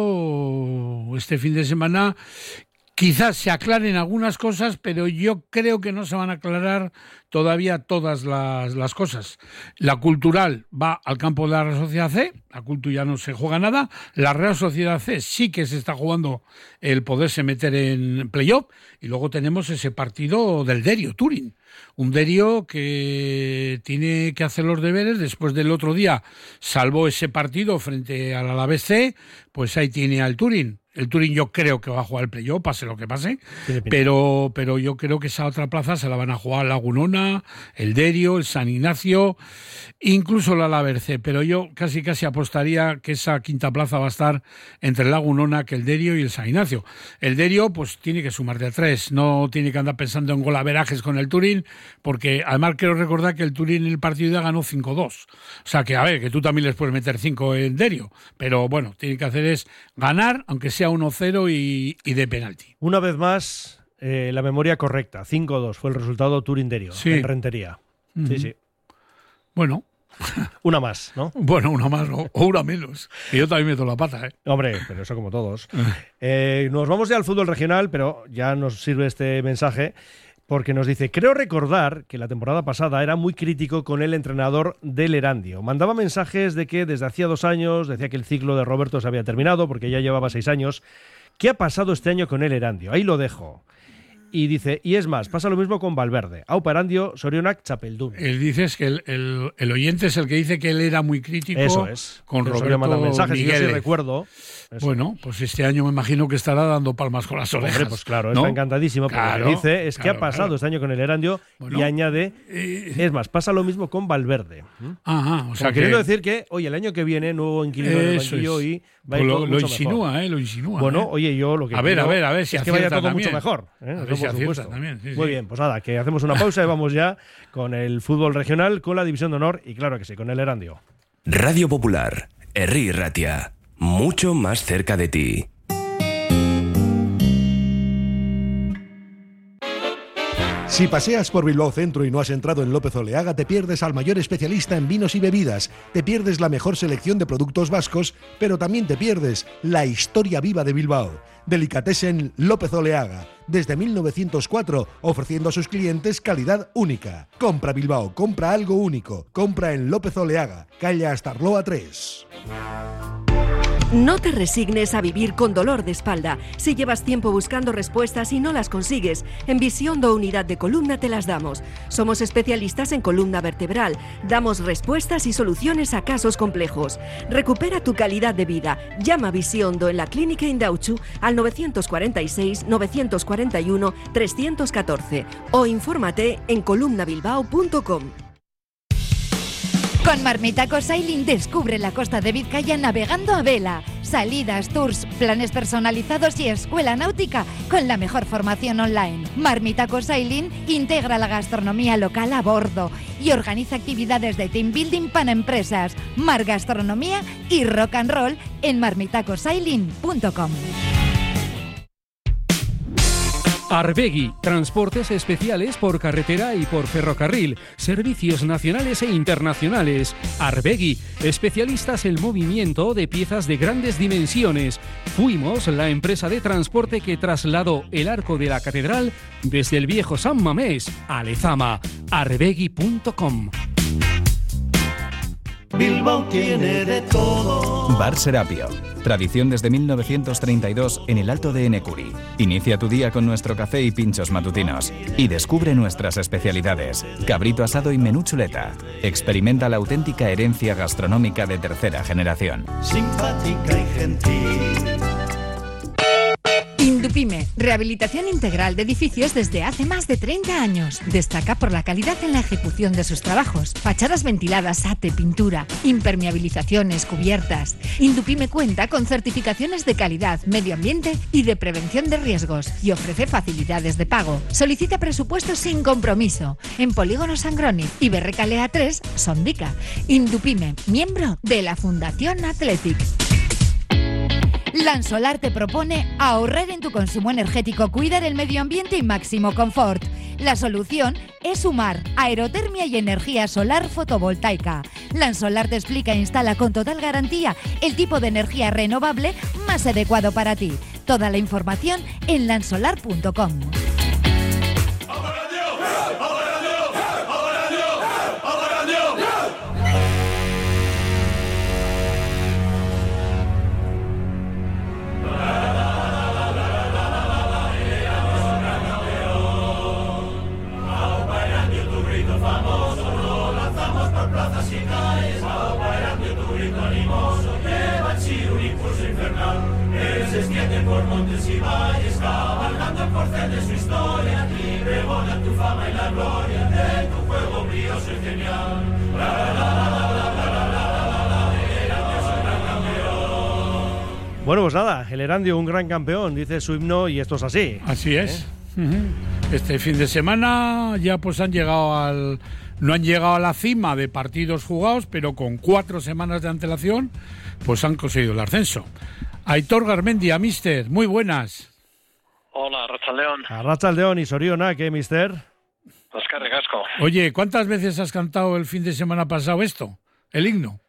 tanto, este fin de semana quizás se aclaren algunas cosas, pero yo creo que no se van a aclarar todavía todas las, las cosas. La Cultural va al campo de la Real Sociedad C, la Cultu ya no se juega nada, la Real Sociedad C sí que se está jugando el poderse meter en playoff, y luego tenemos ese partido del Derio Turín, un Derio que tiene que hacer los deberes después del otro día, salvó ese partido frente al Alavés C, pues ahí tiene al Turín. El Turín yo creo que va a jugar el playoff, pase lo que pase, pero, pero yo creo que esa otra plaza se la van a jugar Lagunona, el Derio, el San Ignacio, incluso el Alavés C, pero yo casi casi apostaría que esa quinta plaza va a estar entre el Lagunona, que el Derio y el San Ignacio. El Derio pues tiene que sumar de tres, no tiene que andar pensando en golaverajes con el Turín, porque además quiero recordar que el Turín en el partido ya ganó cinco dos, o sea que a ver, que tú también les puedes meter cinco en Derio, pero bueno, tiene que hacer es ganar, aunque sea uno cero y, y de penalti. Una vez más, eh, la memoria correcta. cinco dos fue el resultado Turín-Derio, sí. En Rentería. Uh-huh. Sí, sí. Bueno. Una más, ¿no? Bueno, una más o, o una menos. Y yo también meto la pata, ¿eh? Hombre, pero eso como todos. eh, nos vamos ya al fútbol regional, pero ya nos sirve este mensaje porque nos dice, creo recordar que la temporada pasada era muy crítico con el entrenador del Erandio. Mandaba mensajes de que desde hacía dos años decía que el ciclo de Roberto se había terminado porque ya llevaba seis años. ¿Qué ha pasado este año con el Erandio? Ahí lo dejo. Y dice, y es más, pasa lo mismo con Valverde. Aupa Erandio, Sorionak, Chapeldún. Él dice que el, el, el oyente es el que dice que él era muy crítico. Eso es. Con que Roberto manda mensajes, Miguel. Y yo sí recuerdo. Eso. Bueno, pues este año me imagino que estará dando palmas con las orejas. Hombre, pues claro, ¿no? está encantadísimo. Porque claro, lo que dice es claro, que ha pasado claro. este año con el Erandio bueno, y añade, eh, es más, pasa lo mismo con Valverde. Ajá, o sea que, queriendo decir que, oye, el año que viene, nuevo inquilino en el banquillo es. y va a pues ir lo, todo lo mucho insinúa, mejor. eh, lo insinúa. Bueno, eh. oye, yo lo que a ver, a ver, a ver si es que vaya todo también. mucho mejor. ¿eh? A ver si acierta también. Sí, Muy sí. bien, pues nada, que hacemos una pausa y vamos ya con el fútbol regional, con la División de Honor y claro que sí, con el Erandio. Radio Popular, Herri Ratia, mucho más cerca de ti. Si paseas por Bilbao Centro y no has entrado en López Oleaga, te pierdes al mayor especialista en vinos y bebidas, te pierdes la mejor selección de productos vascos, pero también te pierdes la historia viva de Bilbao. Delicatessen López Oleaga, desde mil novecientos cuatro, ofreciendo a sus clientes calidad única. Compra Bilbao, compra algo único, compra en López Oleaga, calle Astarloa tres. No te resignes a vivir con dolor de espalda. Si llevas tiempo buscando respuestas y no las consigues, en Visiondo Unidad de Columna te las damos. Somos especialistas en columna vertebral. Damos respuestas y soluciones a casos complejos. Recupera tu calidad de vida. Llama a Visiondo en la Clínica Indauchu al nueve cuatro seis, nueve cuatro uno, tres uno cuatro o infórmate en columna bilbao punto com. Con Marmitaco Sailing descubre la costa de Vizcaya navegando a vela. Salidas, tours, planes personalizados y escuela náutica con la mejor formación online. Marmitaco Sailing integra la gastronomía local a bordo y organiza actividades de team building para empresas, mar gastronomía y rock and roll en marmitaco sailing punto com. Arbegui, transportes especiales por carretera y por ferrocarril, servicios nacionales e internacionales. Arbegui, especialistas en movimiento de piezas de grandes dimensiones. Fuimos la empresa de transporte que trasladó el arco de la catedral desde el viejo San Mamés a Lezama. arbegui punto com. Bilbao tiene de todo. Bar Serapio. Tradición desde mil novecientos treinta y dos en el Alto de Enecuri. Inicia tu día con nuestro café y pinchos matutinos. Y descubre nuestras especialidades. Cabrito asado y menú chuleta. Experimenta la auténtica herencia gastronómica de tercera generación. Simpática y gentil. Indupime, rehabilitación integral de edificios desde hace más de treinta años. Destaca por la calidad en la ejecución de sus trabajos. Fachadas ventiladas, ate, pintura, impermeabilizaciones, cubiertas. Indupime cuenta con certificaciones de calidad, medio ambiente y de prevención de riesgos y ofrece facilidades de pago. Solicita presupuestos sin compromiso en Polígono Sangroni y Berrecalea tres, Sondica. Indupime, miembro de la Fundación Athletic. Lansolar te propone ahorrar en tu consumo energético, cuidar el medio ambiente y máximo confort. La solución es sumar aerotermia y energía solar fotovoltaica. Lansolar te explica e instala con total garantía el tipo de energía renovable más adecuado para ti. Toda la información en lansolar punto com. Se extiende por montes y valles, cabalgando el corcel de su historia, y pregona tu fama y la gloria de tu juego brioso y genial. La, la, la, la, la, la, la, la, la, Erandio es un gran campeón. Bueno, pues nada, el Erandio, un gran campeón, dice su himno, y esto es así. Así es. ¿Eh? Uh-huh. Este fin de semana ya pues han llegado al... No han llegado a la cima de partidos jugados, pero con cuatro semanas de antelación, pues han conseguido el ascenso. Aitor Garmendia, mister, muy buenas. Hola, Arratsaldeon. Arratsaldeon y Soriona, ¿qué, mister? Oscar Recasco. Oye, ¿cuántas veces has cantado el fin de semana pasado esto? El himno.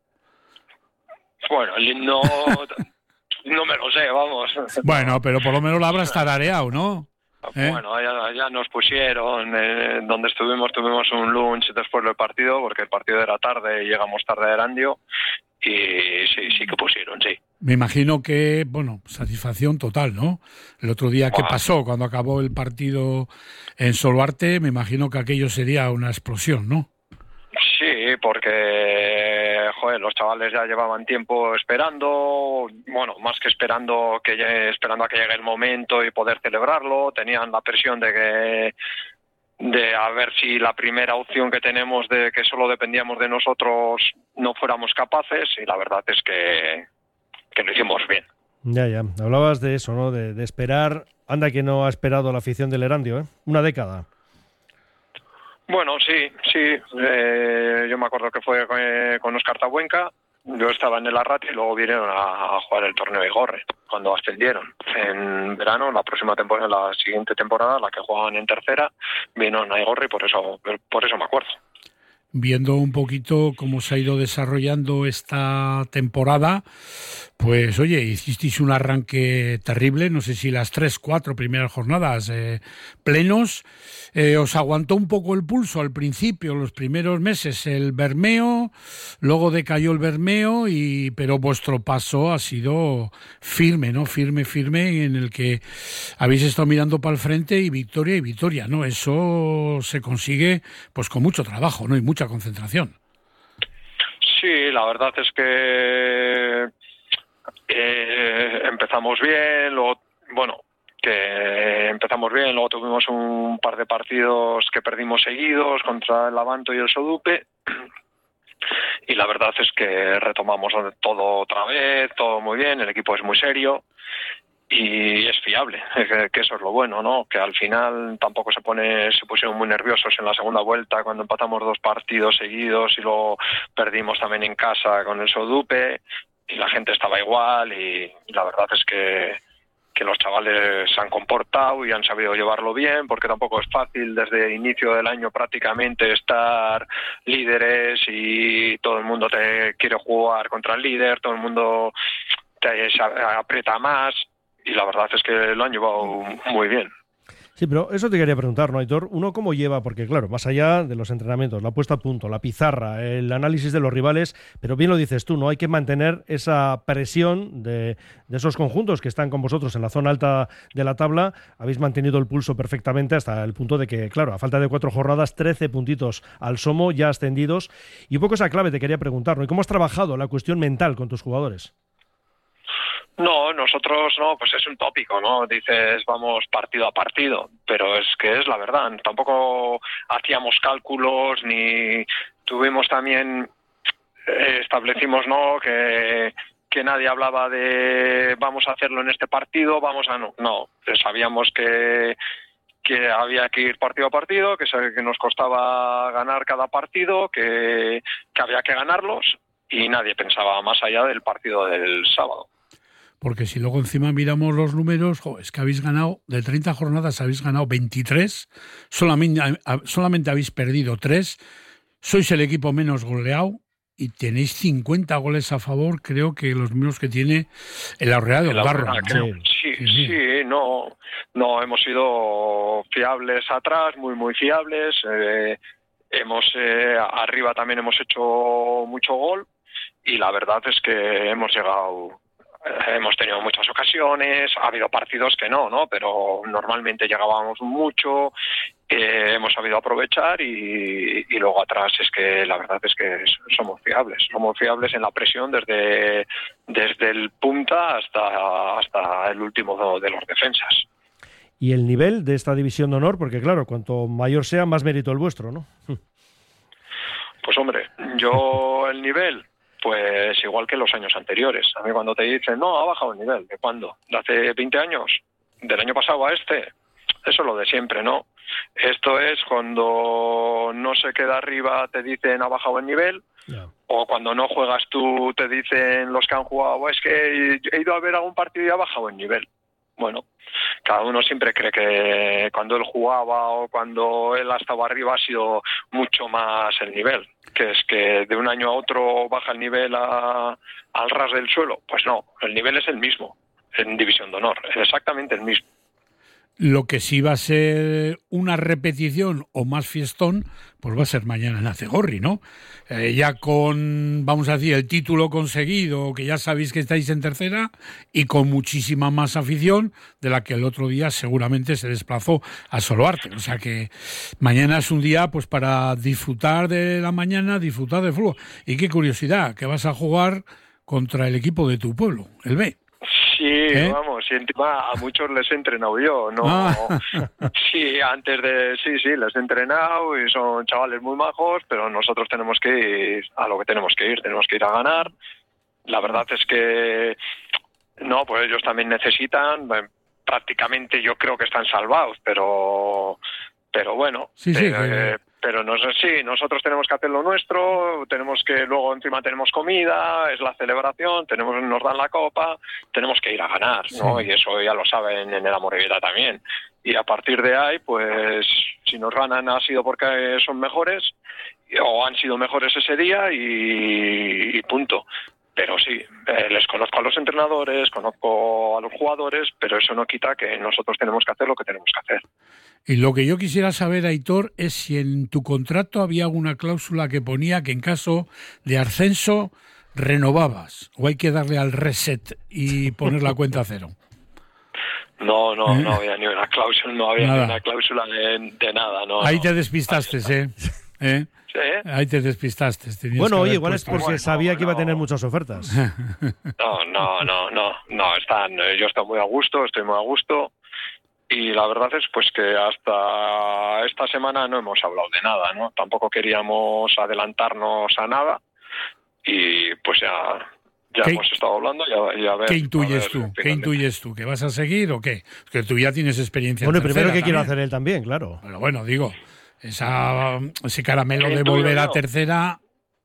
Bueno, el himno no me lo sé, vamos. Bueno, pero por lo menos lo habrás tarareado, ¿no? ¿Eh? Bueno, ya, ya nos pusieron, eh, donde estuvimos, tuvimos un lunch después del partido, porque el partido era tarde y llegamos tarde a Erandio, y sí, sí que pusieron, sí. Me imagino que, bueno, satisfacción total, ¿no? El otro día, ¿qué Wow. pasó? Cuando acabó el partido en Soluarte, me imagino que aquello sería una explosión, ¿no? Sí, porque, joder, los chavales ya llevaban tiempo esperando, bueno, más que esperando que llegue, esperando a que llegue el momento y poder celebrarlo, tenían la presión de que de a ver si la primera opción que tenemos de que solo dependíamos de nosotros no fuéramos capaces, y la verdad es que, que lo hicimos bien. Ya, ya. Hablabas de eso, ¿no? De, de esperar. Anda que no ha esperado la afición del Erandio, ¿eh? Una década. Bueno, sí, sí. Eh, yo me acuerdo que fue eh, con Óscar Tabuenca. Yo estaba en el Arrati y luego vinieron a, a jugar el torneo Igorre cuando ascendieron. En verano, la próxima temporada, la siguiente temporada, la que jugaban en tercera, vinieron a Igorre y por eso, por eso me acuerdo. Viendo un poquito cómo se ha ido desarrollando esta temporada, pues oye, hicisteis un arranque terrible, no sé si las tres, cuatro primeras jornadas eh, plenos, eh, os aguantó un poco el pulso al principio, los primeros meses, el Bermeo, luego decayó el Bermeo, y pero vuestro paso ha sido firme, ¿no? Firme, firme, en el que habéis estado mirando para el frente y victoria y victoria, ¿no? Eso se consigue pues con mucho trabajo, ¿no? Y mucha concentración. Sí, la verdad es que eh, empezamos bien, luego, bueno, que empezamos bien, luego tuvimos un par de partidos que perdimos seguidos contra el Avanto y el Sodupe, y la verdad es que retomamos todo otra vez, todo muy bien, el equipo es muy serio y es fiable, que eso es lo bueno, ¿no? Que al final tampoco se pone se pusieron muy nerviosos en la segunda vuelta cuando empatamos dos partidos seguidos y luego perdimos también en casa con el Sodupe y la gente estaba igual y, y la verdad es que que los chavales se han comportado y han sabido llevarlo bien, porque tampoco es fácil desde el inicio del año prácticamente estar líderes y todo el mundo te quiere jugar contra el líder, todo el mundo te aprieta más y la verdad es que lo han llevado muy bien. Sí, pero eso te quería preguntar, ¿no, Aitor? ¿Uno cómo lleva? Porque, claro, más allá de los entrenamientos, la puesta a punto, la pizarra, el análisis de los rivales, pero bien lo dices tú, ¿no? Hay que mantener esa presión de, de esos conjuntos que están con vosotros en la zona alta de la tabla. Habéis mantenido el pulso perfectamente hasta el punto de que, claro, a falta de cuatro jornadas, trece puntitos al Somo, ya ascendidos. Y un poco esa clave te quería preguntar, ¿no? ¿Y cómo has trabajado la cuestión mental con tus jugadores? No, nosotros no, pues es un tópico, ¿no? Dices, vamos partido a partido, pero es que es la verdad. Tampoco hacíamos cálculos ni tuvimos también, eh, establecimos, ¿no? Que, que nadie hablaba de vamos a hacerlo en este partido, vamos a no. No, sabíamos que que había que ir partido a partido, que, que nos costaba ganar cada partido, que, que había que ganarlos y nadie pensaba más allá del partido del sábado. Porque si luego encima miramos los números, jo, es que habéis ganado, de treinta jornadas habéis ganado veintitrés, solamente, solamente habéis perdido tres, sois el equipo menos goleado y tenéis cincuenta goles a favor, creo que los mismos que tiene el Aurrea de Ondarro. Sí, sí, sí, sí, no, no, hemos sido fiables atrás, muy, muy fiables, eh, hemos eh, arriba también hemos hecho mucho gol y la verdad es que hemos llegado... Hemos tenido muchas ocasiones, ha habido partidos que no, ¿no? Pero normalmente llegábamos mucho, eh, hemos sabido aprovechar y, y luego atrás es que la verdad es que somos fiables, somos fiables en la presión desde, desde el punta hasta, hasta el último de los defensas. Y el nivel de esta división de honor, porque claro, cuanto mayor sea, más mérito el vuestro, ¿no? Pues hombre, yo el nivel... Pues igual que los años anteriores. A mí cuando te dicen, no, ha bajado el nivel, ¿de cuándo? ¿De hace veinte años? ¿Del año pasado a este? Eso es lo de siempre, ¿no? Esto es cuando no se queda arriba, te dicen, ha bajado el nivel, yeah. O cuando no juegas tú, te dicen los que han jugado, es que he ido a ver algún partido y ha bajado el nivel. Bueno, cada uno siempre cree que cuando él jugaba o cuando él estaba arriba ha sido mucho más el nivel, que es que de un año a otro baja el nivel a, al ras del suelo. Pues no, el nivel es el mismo en División de Honor, es exactamente el mismo. Lo que sí va a ser una repetición o más fiestón, pues va a ser mañana en Acegorri, ¿no? Eh, ya con, vamos a decir, el título conseguido, que ya sabéis que estáis en tercera, y con muchísima más afición de la que el otro día seguramente se desplazó a Soloarte. O sea que mañana es un día pues para disfrutar de la mañana, disfrutar del fútbol. Y qué curiosidad, que vas a jugar contra el equipo de tu pueblo, el B. Sí, ¿Eh? Vamos, y encima a muchos les he entrenado yo, ¿no? Ah. Sí, antes de... Sí, sí, les he entrenado y son chavales muy majos, pero nosotros tenemos que ir a lo que tenemos que ir, tenemos que ir a ganar. La verdad es que... No, pues ellos también necesitan, bueno, prácticamente yo creo que están salvados, pero... Pero bueno... Sí, sí, eh, que... Pero no sé, sí, nosotros tenemos que hacer lo nuestro, tenemos que luego encima tenemos comida, es la celebración, tenemos nos dan la copa, tenemos que ir a ganar, ¿no? Sí. Y eso ya lo saben en el Amorebieta también. Y a partir de ahí, pues si nos ganan ha sido porque son mejores o han sido mejores ese día y, y punto. Pero sí, eh, les conozco a los entrenadores, conozco a los jugadores, pero eso no quita que nosotros tenemos que hacer lo que tenemos que hacer. Y lo que yo quisiera saber, Aitor, es si en tu contrato había alguna cláusula que ponía que en caso de ascenso renovabas, o hay que darle al reset y poner la cuenta a cero. No, no, ¿Eh? no había ni una cláusula, no había nada. ni una cláusula de, de nada. No, Ahí no. te despistaste, ¿eh? ¿Eh? Sí. Ahí te despistaste. Bueno, oye, igual puesto. es porque bueno, sabía que iba a tener muchas ofertas. No, no, no, no, no, están, yo estoy muy a gusto, estoy muy a gusto. Y la verdad es pues que hasta esta semana no hemos hablado de nada, ¿no? Tampoco queríamos adelantarnos a nada, y pues ya, ya ¿Qué, hemos estado hablando y a, a ver. ¿Qué intuyes ver, tú? ¿Qué intuyes tú? ¿Que vas a seguir o qué? Que tú ya tienes experiencia. Bueno, en primero, ¿qué quiere también. hacer él también? Claro. Pero bueno, digo, esa, ese caramelo ¿Qué de intuyo volver a yo? tercera.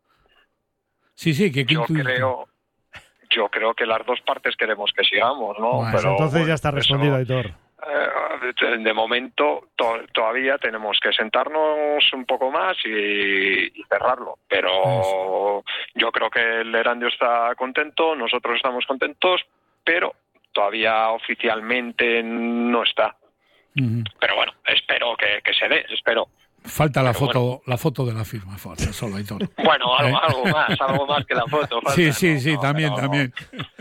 Sí, sí, que Yo creo, yo creo que las dos partes queremos que sigamos, ¿no? Bueno, Pero entonces bueno, ya está respondido, eso, Aitor. eh, de momento to- todavía tenemos que sentarnos un poco más y, y cerrarlo. Pero yo creo que el Erandio está contento, nosotros estamos contentos, pero todavía oficialmente no está. Ujú. Pero bueno, espero que, que se dé, espero. Falta la Pero foto, bueno. la foto de la firma, falta solo Aitor. Bueno, algo, ¿Eh? algo más, algo más que la foto. falta, Sí, sí, ¿no? sí, No, también, pero- también.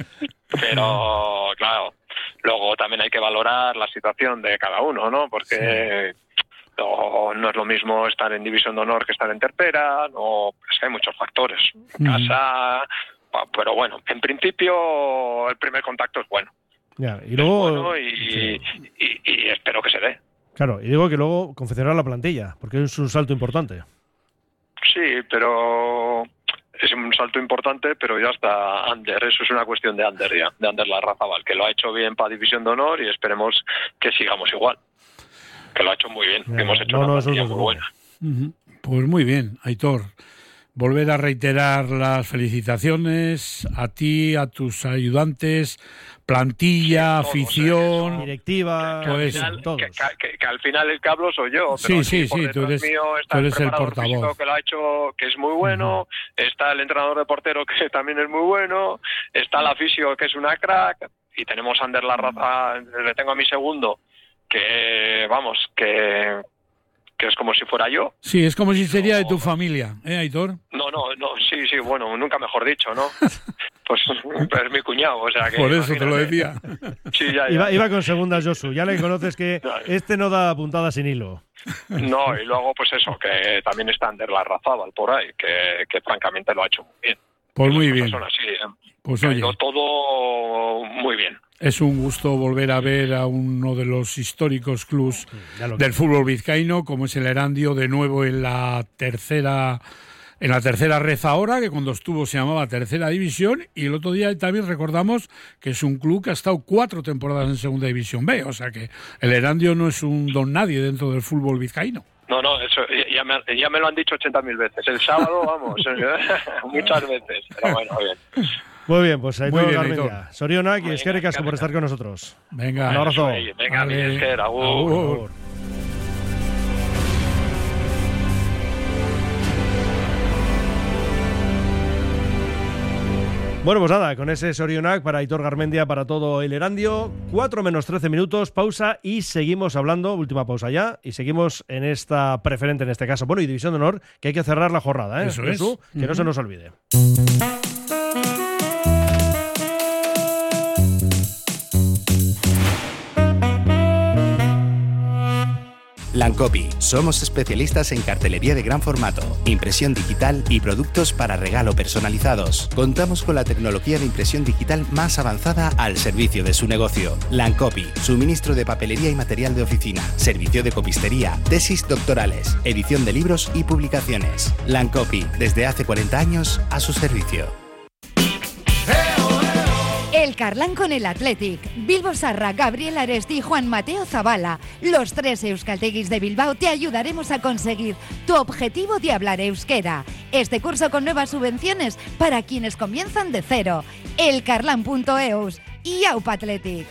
Pero, claro, luego también hay que valorar la situación de cada uno, ¿no? Porque no, no es lo mismo estar en División de Honor que estar en tercera, no, es que hay muchos factores. En Ujú. casa, pa- pero bueno, en principio el primer contacto es bueno. Ya, y luego, Bueno, y, y- y espero que se dé. claro, y digo que luego confeccionar la plantilla, porque es un salto importante. Sí, pero es un salto importante, pero ya está Ander, eso es una cuestión de Ander ya, de Ander Larrazábal, que lo ha hecho bien para División de Honor y esperemos que sigamos igual, que lo ha hecho muy bien, que hemos hecho No, una no, eso plantilla es muy lo buena. Ujú. Pues muy bien, Aitor. Volver a reiterar las felicitaciones a ti, a tus ayudantes, plantilla, afición. Directiva, Que al pues final- todos. que, que- que al final el que hablo soy yo. Sí, pero sí, por sí, tú detrás eres- mío está tú eres el preparador portavoz. físico que lo ha hecho, que es muy bueno, está el entrenador de portero que también es muy bueno, está la fisio que es una crack, y tenemos a Ander Larraza, le tengo a mi segundo, que vamos, que, que es como si fuera yo. Sí, es como si sería de tu familia, ¿eh, Aitor? No, no, no, sí, sí, bueno, nunca mejor dicho, ¿no? Pues es mi cuñado, o sea que... Por eso te lo imagínate. decía. Sí, ya, ya. Iba, iba con segundas, Josu. Ya le conoces que este no da puntada sin hilo. No, y luego pues eso, que también está Ander Larrazábal por ahí, que, que francamente lo ha hecho muy bien. Pues muy Las bien. cosas son así, ¿eh? Pues Que ha oye, ido todo muy bien. es un gusto volver a ver a uno de los históricos clubs Ya lo del fútbol vizcaíno, como es el Erandio, de nuevo en la tercera en la tercera red ahora, que cuando estuvo se llamaba Tercera División, y el otro día también recordamos que es un club que ha estado cuatro temporadas en Segunda División B, o sea que el Erandio no es un don nadie dentro del fútbol vizcaíno. No, no, eso ya, ya me, ya me lo han dicho ochenta mil veces. El sábado, vamos, muchas veces. Pero bueno, bien. Muy bien, pues ahí Muy todo bien, Garmendia. Sorionak y eskerrik asko por estar con nosotros. Venga, un abrazo. Venga, Vale. mi esker, agur. Agur. Bueno, pues nada, con ese Sorionak para Aitor Garmendia, para todo el Erandio. cuatro menos trece minutos, pausa y seguimos hablando, última pausa ya, y seguimos en esta preferente en este caso. Bueno, y División de Honor, que hay que cerrar la jornada, ¿eh? Eso es. Jesús, que no Ujú. se nos olvide. Lancopi. Somos especialistas en cartelería de gran formato, impresión digital y productos para regalo personalizados. Contamos con la tecnología de impresión digital más avanzada al servicio de su negocio. Lancopi. Suministro de papelería y material de oficina, servicio de copistería, tesis doctorales, edición de libros y publicaciones. Lancopi. Desde hace cuarenta años a su servicio. El Carlán con el Athletic, Bilbo Sarra, Gabriel Aresti y Juan Mateo Zabala. Los tres euskalteguis de Bilbao te ayudaremos a conseguir tu objetivo de hablar euskera. Este curso con nuevas subvenciones para quienes comienzan de cero. elcarlan punto eus y Aupa Athletic.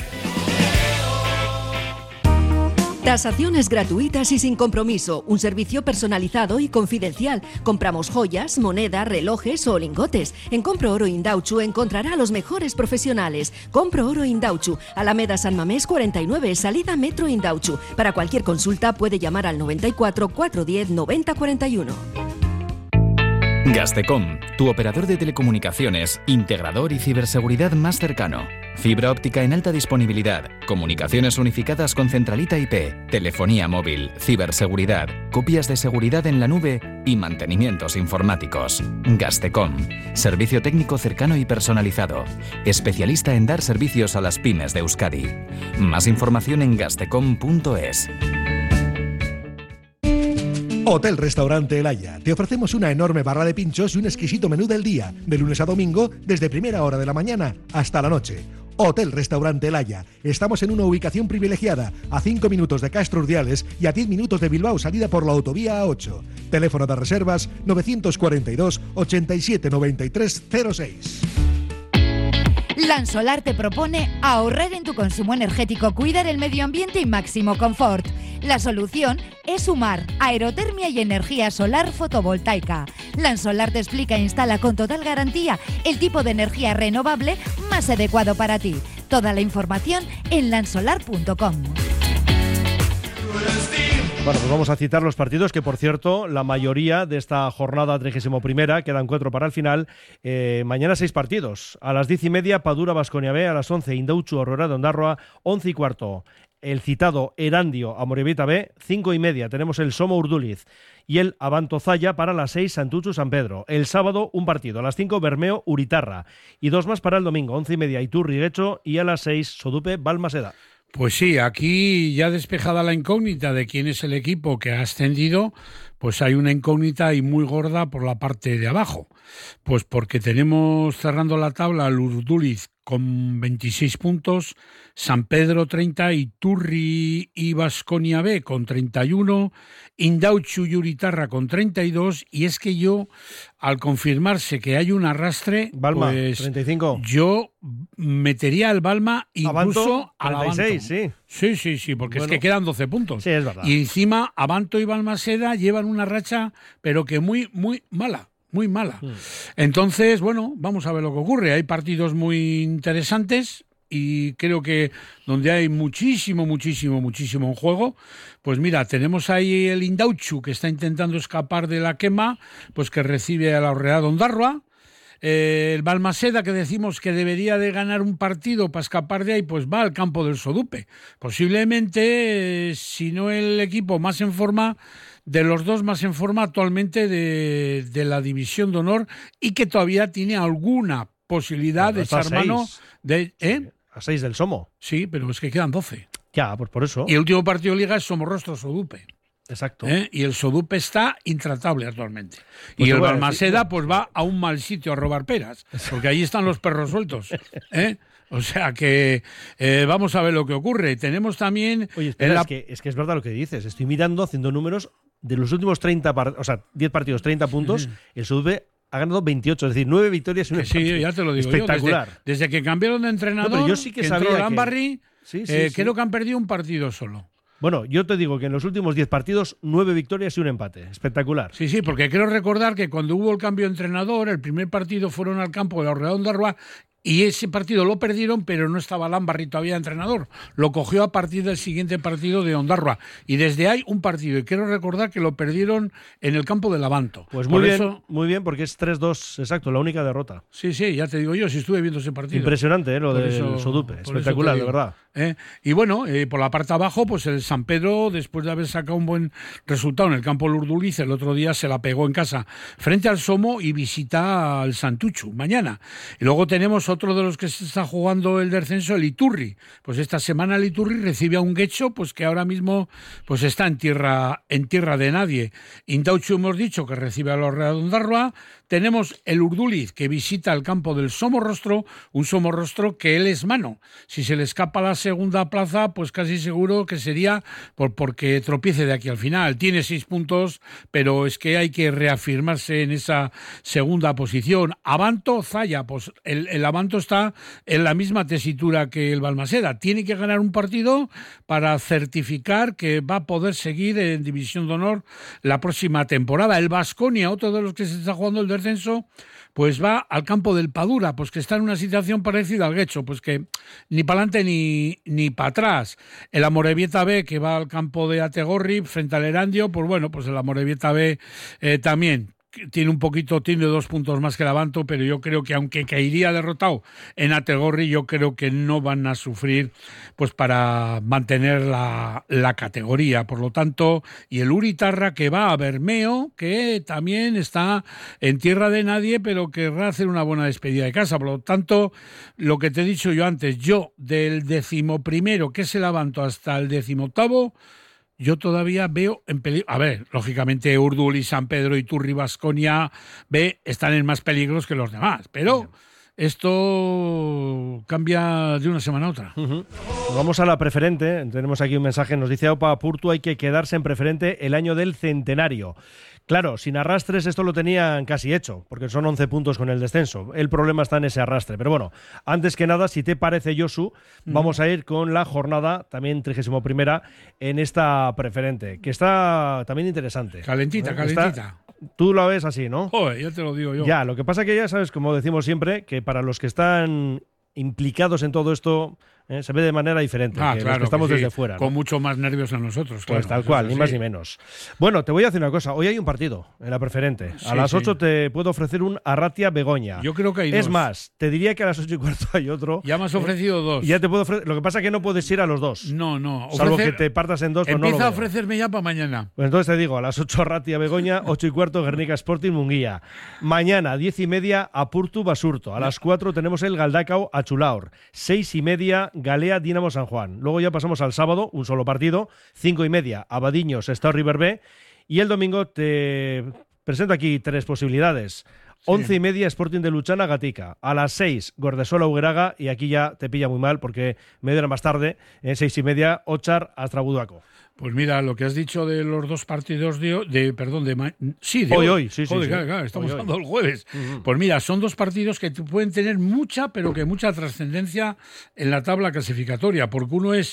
Tasaciones gratuitas y sin compromiso, un servicio personalizado y confidencial. Compramos joyas, moneda, relojes o lingotes. En Compro Oro Indauchu encontrará a los mejores profesionales. Compro Oro Indauchu, Alameda San Mamés cuarenta y nueve, salida Metro Indauchu. Para cualquier consulta puede llamar al noventa y cuatro, cuatrocientos diez, noventa cuarenta y uno. Gastecom, tu operador de telecomunicaciones, integrador y ciberseguridad más cercano. Fibra óptica en alta disponibilidad, comunicaciones unificadas con centralita I P, telefonía móvil, ciberseguridad, copias de seguridad en la nube y mantenimientos informáticos. Gastecom, servicio técnico cercano y personalizado, especialista en dar servicios a las pymes de Euskadi. Más información en gastecom punto es. Hotel Restaurante El Haya. Te ofrecemos una enorme barra de pinchos y un exquisito menú del día, de lunes a domingo, desde primera hora de la mañana hasta la noche. Hotel Restaurante El Haya. Estamos en una ubicación privilegiada, a cinco minutos de Castro Urdiales y a diez minutos de Bilbao, salida por la autovía A ocho. Teléfono de reservas novecientos cuarenta y dos, ochenta y siete, noventa y tres, cero seis. Lansolar te propone ahorrar en tu consumo energético, cuidar el medio ambiente y máximo confort. La solución es sumar aerotermia y energía solar fotovoltaica. Lansolar te explica e instala con total garantía el tipo de energía renovable más adecuado para ti. Toda la información en lansolar punto com. Bueno, pues vamos a citar los partidos que, por cierto, la mayoría de esta jornada trigésimo primera, quedan cuatro para el final. Eh, mañana seis partidos. A las diez y media, Padura Baskonia B. A las once, Indautxu Aurrera de Ondarroa. Once y cuarto, el citado Erandio Amorebieta B. Cinco y media, tenemos el Somo Urduliz y el Abanto Zalla. Para las seis, Santuchu San Pedro. El sábado, un partido. A las cinco, Bermeo Uritarra. Y dos más para el domingo. Once y media, Iturri Guecho. Y a las seis, Sodupe Balmaseda. Pues sí, aquí ya despejada la incógnita de quién es el equipo que ha ascendido, pues hay una incógnita y muy gorda por la parte de abajo. Pues porque tenemos cerrando la tabla al Urduliz con veintiséis puntos, San Pedro treinta, Iturri y Baskonia B con treinta y uno, Indautxu y Uritarra con treinta y dos, y es que yo, al confirmarse que hay un arrastre, Balma, pues treinta y cinco. Yo metería al Balma incluso al Abanto. treinta y seis, sí. Sí, sí, sí, porque Bueno, es que quedan doce puntos. Sí, es verdad. Y encima, Abanto y Balmaseda llevan una racha, pero que muy, muy mala. Muy mala. Mm. Entonces, bueno, vamos a ver lo que ocurre. Hay partidos muy interesantes y creo que donde hay muchísimo, muchísimo, muchísimo en juego, pues mira, tenemos ahí el Indautxu que está intentando escapar de la quema, pues que recibe a la Aurrera de Ondarroa. Eh, el Balmaseda, que decimos que debería de ganar un partido para escapar de ahí, pues va al campo del Sodupe. Posiblemente, eh, si no el equipo más en forma, de los dos más en forma actualmente de, de la División de Honor, y que todavía tiene alguna posibilidad bueno, de echar mano de... ¿eh? Sí, a seis del Somo. Sí, pero es que quedan doce. Ya, pues por eso. Y el último partido de Liga es Somorrostro Sodupe. Exacto. ¿Eh? Y el Sodupe está intratable actualmente. Pues y el Balmaseda pues va a un mal sitio a robar peras, porque ahí están los perros sueltos. ¿Eh? O sea que eh, vamos a ver lo que ocurre. Tenemos también... Oye, espera, la... es, que, es que es verdad lo que dices. Estoy mirando, haciendo números, de los últimos treinta, par... o sea, diez partidos, treinta puntos, uh-huh. El Sodupe ha ganado veintiocho, es decir, nueve victorias y un empate. Sí, ya te lo digo. Espectacular. Yo, desde, desde que cambiaron de entrenador, no, pero yo sí que, que sabía entró Lambarri, que... sí, sí, eh, sí. creo que han perdido un partido solo. Bueno, yo te digo que en los últimos diez partidos, nueve victorias y un empate. Espectacular. Sí, sí, porque quiero recordar que cuando hubo el cambio de entrenador, el primer partido fueron al campo de la Aurrera de Ondarroa y ese partido lo perdieron, pero no estaba Lambarri todavía entrenador. Lo cogió a partir del siguiente partido de Ondarroa. Y desde ahí un partido. Y quiero recordar que lo perdieron en el campo del Abanto. Pues muy Por bien, eso... muy bien, porque es tres dos, exacto, la única derrota. Sí, sí, ya te digo yo, si estuve viendo ese partido. Impresionante, ¿eh? Lo por del eso, Sodupe. Espectacular, de verdad. ¿Eh? Y bueno, eh, por la parte abajo, pues el San Pedro, después de haber sacado un buen resultado en el campo del Urduliz, el otro día se la pegó en casa frente al Somo y visita al Santuchu mañana. Y luego tenemos otro de los que se está jugando el descenso, el Iturri. Pues esta semana el Iturri recibe a un Guecho, pues que ahora mismo pues está en tierra, en tierra de nadie. Indautxu hemos dicho que recibe a la Aurrera de Ondarroa. Tenemos el Urduliz que visita el campo del Somorrostro, un Somorrostro que él es mano. Si se le escapa la segunda plaza, pues casi seguro que sería por porque tropiece de aquí al final. Tiene seis puntos, pero es que hay que reafirmarse en esa segunda posición. Abanto, Zalla, pues el, el Abanto está en la misma tesitura que el Balmaseda. Tiene que ganar un partido para certificar que va a poder seguir en División de Honor la próxima temporada. El Baskonia, otro de los que se está jugando el descenso, pues va al campo del Padura, pues que está en una situación parecida al Guecho, pues que ni para adelante ni, ni para atrás. El Amorebieta B, que va al campo de Ategorri frente al Erandio, pues bueno, pues el Amorebieta B eh, también tiene un poquito, tiene dos puntos más que el Abanto, pero yo creo que aunque caería derrotado en Ategorri, yo creo que no van a sufrir pues para mantener la, la categoría. Por lo tanto, y el Uritarra que va a Bermeo, que también está en tierra de nadie, pero querrá hacer una buena despedida de casa. Por lo tanto, lo que te he dicho yo antes, yo del decimoprimero, que es el Abanto, hasta el decimoctavo, yo todavía veo en peligro. A ver, lógicamente Urdul y San Pedro, Iturri, Baskonia, B, están en más peligros que los demás, pero esto cambia de una semana a otra. Uh-huh. Vamos a la preferente. Tenemos aquí un mensaje. Nos dice Aupa Apurtu, hay que quedarse en preferente el año del centenario. Claro, sin arrastres esto lo tenían casi hecho, porque son once puntos con el descenso. El problema está en ese arrastre. Pero bueno, antes que nada, si te parece, Josu, uh-huh. vamos a ir con la jornada, también trigésimo primera, en esta preferente, que está también interesante. Calentita, ¿Eh? calentita. Está, tú lo ves así, ¿no? Joder, ya te lo digo yo. Ya, lo que pasa que ya sabes, como decimos siempre, que para los que están implicados en todo esto, ¿eh? se ve de manera diferente Ah, que claro, los que estamos que sí, desde fuera, ¿no? Con mucho más nervios a nosotros, claro. Pues tal cual, ni más ni menos. Bueno, te voy a decir una cosa. Hoy hay un partido en la preferente. Sí, a las sí. ocho te puedo ofrecer un Arratia-Begoña. Yo creo que hay Es dos. más, te diría que a las ocho y cuarto hay otro. Ya me has ofrecido dos. Ya te puedo ofrecer. Lo que pasa es que no puedes ir a los dos. No, no. Salvo Ofrecer- que te partas en dos, pues no Empieza lo a veo. ofrecerme ya para mañana. Pues entonces te digo, a las ocho Arratia-Begoña, ocho y cuarto Guernica Sporting Munguía. Mañana, diez y media, Apurtu Basurto. A las cuatro tenemos el Galdacao Achulaur. Seis y media, Galea Dinamo San Juan. Luego ya pasamos al sábado, un solo partido. Cinco y media, Abadiño Sestao River B. Y el domingo te presento aquí tres posibilidades. Once y media, Sporting de Luchana, Gatica. A las seis, Gordesola, Ugueraga. Y aquí ya te pilla muy mal porque media hora más tarde, en seis y media, Ochar, Astrabudaco. Pues mira, lo que has dicho de los dos partidos de, de perdón, de ma- sí, de Hoy, hoy. hoy, sí, sí, Joder, sí. claro, claro, estamos Hoy, hoy. hablando el jueves. Uh-huh. Pues mira, son dos partidos que te pueden tener mucha, pero que mucha trascendencia en la tabla clasificatoria, porque uno es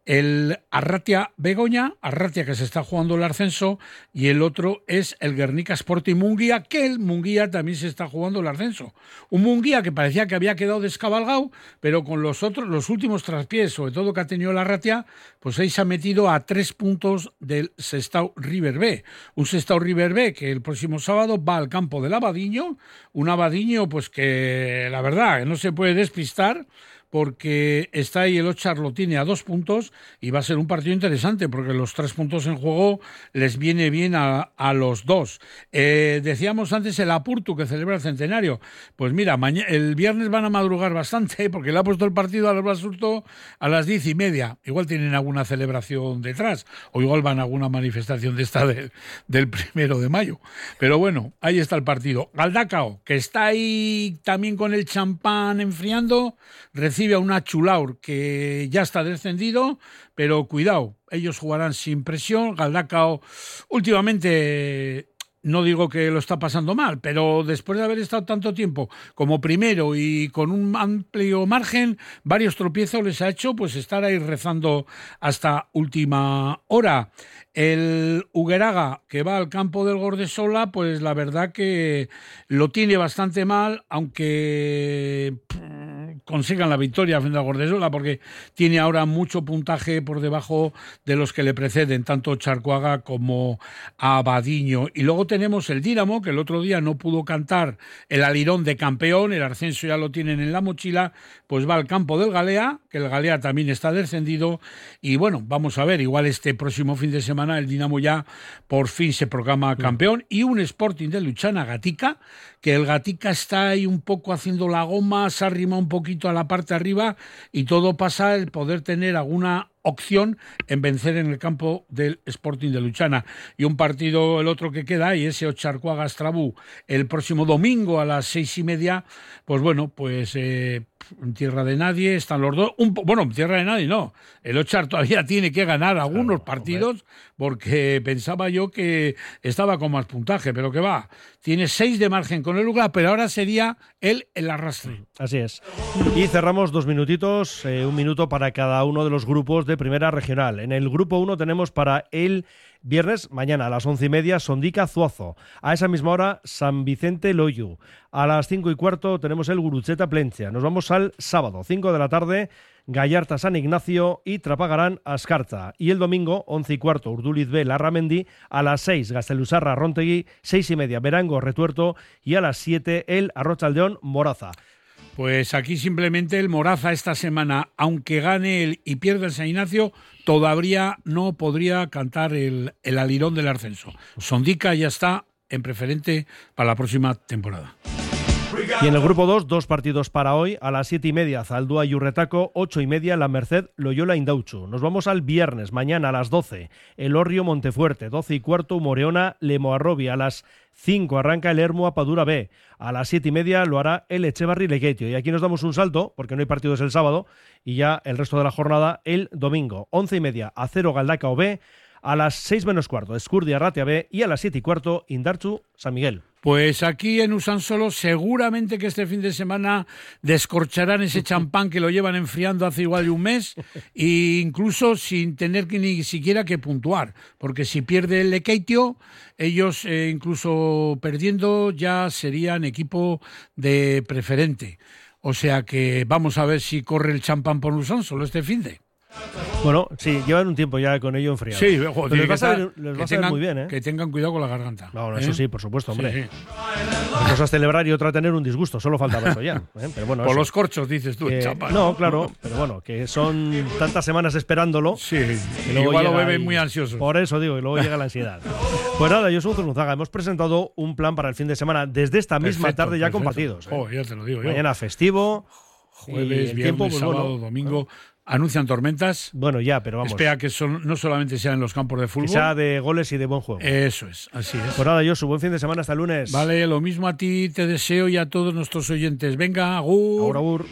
el Arratia-Begoña, Arratia que se está jugando el ascenso, y el otro es el Guernica Sporting Munguía, que el Munguía también se está jugando el ascenso. Un Munguía que parecía que había quedado descabalgado, pero con los otros, los últimos traspiés, sobre todo que ha tenido la Arratia, pues ahí se ha metido a tres puntos del Sestao River B. Un Sestao River B que el próximo sábado va al campo del Abadiño, un Abadiño pues que la verdad que no se puede despistar, porque está ahí el Ochar, lo tiene a dos puntos y va a ser un partido interesante porque los tres puntos en juego les viene bien a, a los dos. Eh, decíamos antes el Apurtu que celebra el centenario. Pues mira, mañana, el viernes van a madrugar bastante porque le ha puesto el partido al Basurto a las diez y media. Igual tienen alguna celebración detrás o igual van a alguna manifestación de esta de, del primero de mayo. Pero bueno, ahí está el partido. Galdacao, que está ahí también con el champán enfriando, recibe a un Achulaur que ya está descendido, pero cuidado, ellos jugarán sin presión. Galdacao últimamente, no digo que lo está pasando mal, pero después de haber estado tanto tiempo como primero y con un amplio margen, varios tropiezos les ha hecho pues estar ahí rezando hasta última hora. El Ugueraga, que va al campo del Gordesola, pues la verdad que lo tiene bastante mal, aunque consigan la victoria frente al Gordesola, porque tiene ahora mucho puntaje por debajo de los que le preceden, tanto Charcuaga como Abadiño. Y luego tenemos el Dinamo, que el otro día no pudo cantar el alirón de campeón, el ascenso ya lo tienen en la mochila, pues va al campo del Galea, que el Galea también está descendido, y bueno, vamos a ver, igual este próximo fin de semana el Dinamo ya por fin se proclama campeón, y un Sporting de Luchana, Gatica, que el Gatica está ahí un poco haciendo la goma, se arrima un poquito a la parte arriba y todo pasa el poder tener alguna opción en vencer en el campo del Sporting de Luchana. Y un partido, el otro que queda ahí, ese Ocharcuaga Astrabú, el próximo domingo a las seis y media, pues bueno, pues eh, en tierra de nadie están los dos, un, bueno, en tierra de nadie no, el Ochar todavía tiene que ganar algunos claro, partidos, hombre. Porque pensaba yo que estaba con más puntaje, pero que va, tiene seis de margen con el lugar, pero ahora sería él el arrastre. Así es. Y cerramos dos minutitos, eh, un minuto para cada uno de los grupos de Primera Regional. En el grupo uno tenemos para el viernes, mañana a las once y media, Sondica Zuazo. A esa misma hora, San Vicente Loyu. A las cinco y cuarto tenemos el Gurutzeta Plencia. Nos vamos al sábado, cinco de la tarde, Gallarta San Ignacio y Trapagarán Ascarza. Y el domingo, once y cuarto, Urduliz B Larramendi. A las seis, Gaztelusarra Rontegui. Seis y media, Verango Retuerto. Y a las siete, el Arrochaldeón Moraza. Pues aquí simplemente el Moraza esta semana, aunque gane el y pierda el San Ignacio, todavía no podría cantar el, el alirón del ascenso. Sondica ya está en preferente para la próxima temporada. Y en el grupo dos, dos partidos para hoy. A las siete y media, Zaldúa y Urretaco. Ocho y media, La Merced, Loyola Indauchu. Nos vamos al viernes, mañana a las doce. Elorrio Montefuerte. Doce y cuarto, Moreona Lemoarrobi. A las cinco arranca el Ermua Padura B. A las siete y media lo hará el Echevarri Lequeitio. Y aquí nos damos un salto, porque no hay partidos el sábado, y ya el resto de la jornada el domingo. Once y media, Acero Galdacao B. A las seis menos cuarto, Escurdia Arratia B. Y a las siete y cuarto, Indartsu San Miguel. Pues aquí en Usansolo seguramente que este fin de semana descorcharán ese champán que lo llevan enfriando hace igual de un mes e incluso sin tener que ni siquiera que puntuar, porque si pierde el Lequeitio, ellos eh, incluso perdiendo ya serían equipo de preferente. O sea que vamos a ver si corre el champán por Usansolo este fin de. Bueno, sí, llevan un tiempo ya con ello enfriado. Sí, ojo, les va a estar, saber, les va a tengan, muy bien, ¿eh? Que tengan cuidado con la garganta. No, no, ¿eh? eso sí, por supuesto, hombre. Sí, sí. Una cosa es celebrar y otra tener un disgusto, solo faltaba eso ya. ¿eh? Pero bueno, por eso. Los corchos, dices tú, eh, chapa. No, claro, pero bueno, que son tantas semanas esperándolo. Sí, que igual lo beben y, muy ansiosos. Por eso digo, y luego llega la ansiedad. Pues nada, yo soy Zurunzaga. Hemos presentado un plan para el fin de semana desde esta misma Perfecto, tarde ya perfecto. con partidos. ¿eh? Oh, ya te lo digo yo. Mañana festivo. Jueves, viernes, tiempo, pues, sábado, bueno, domingo. ¿Anuncian tormentas? Bueno, ya, pero vamos. Espera que son, no solamente sean en los campos de fútbol. Que sea de goles y de buen juego. Eso es, así es. Pues nada, Josu, buen fin de semana hasta el lunes. Vale, lo mismo a ti te deseo y a todos nuestros oyentes. Venga, agur. Agur, agur.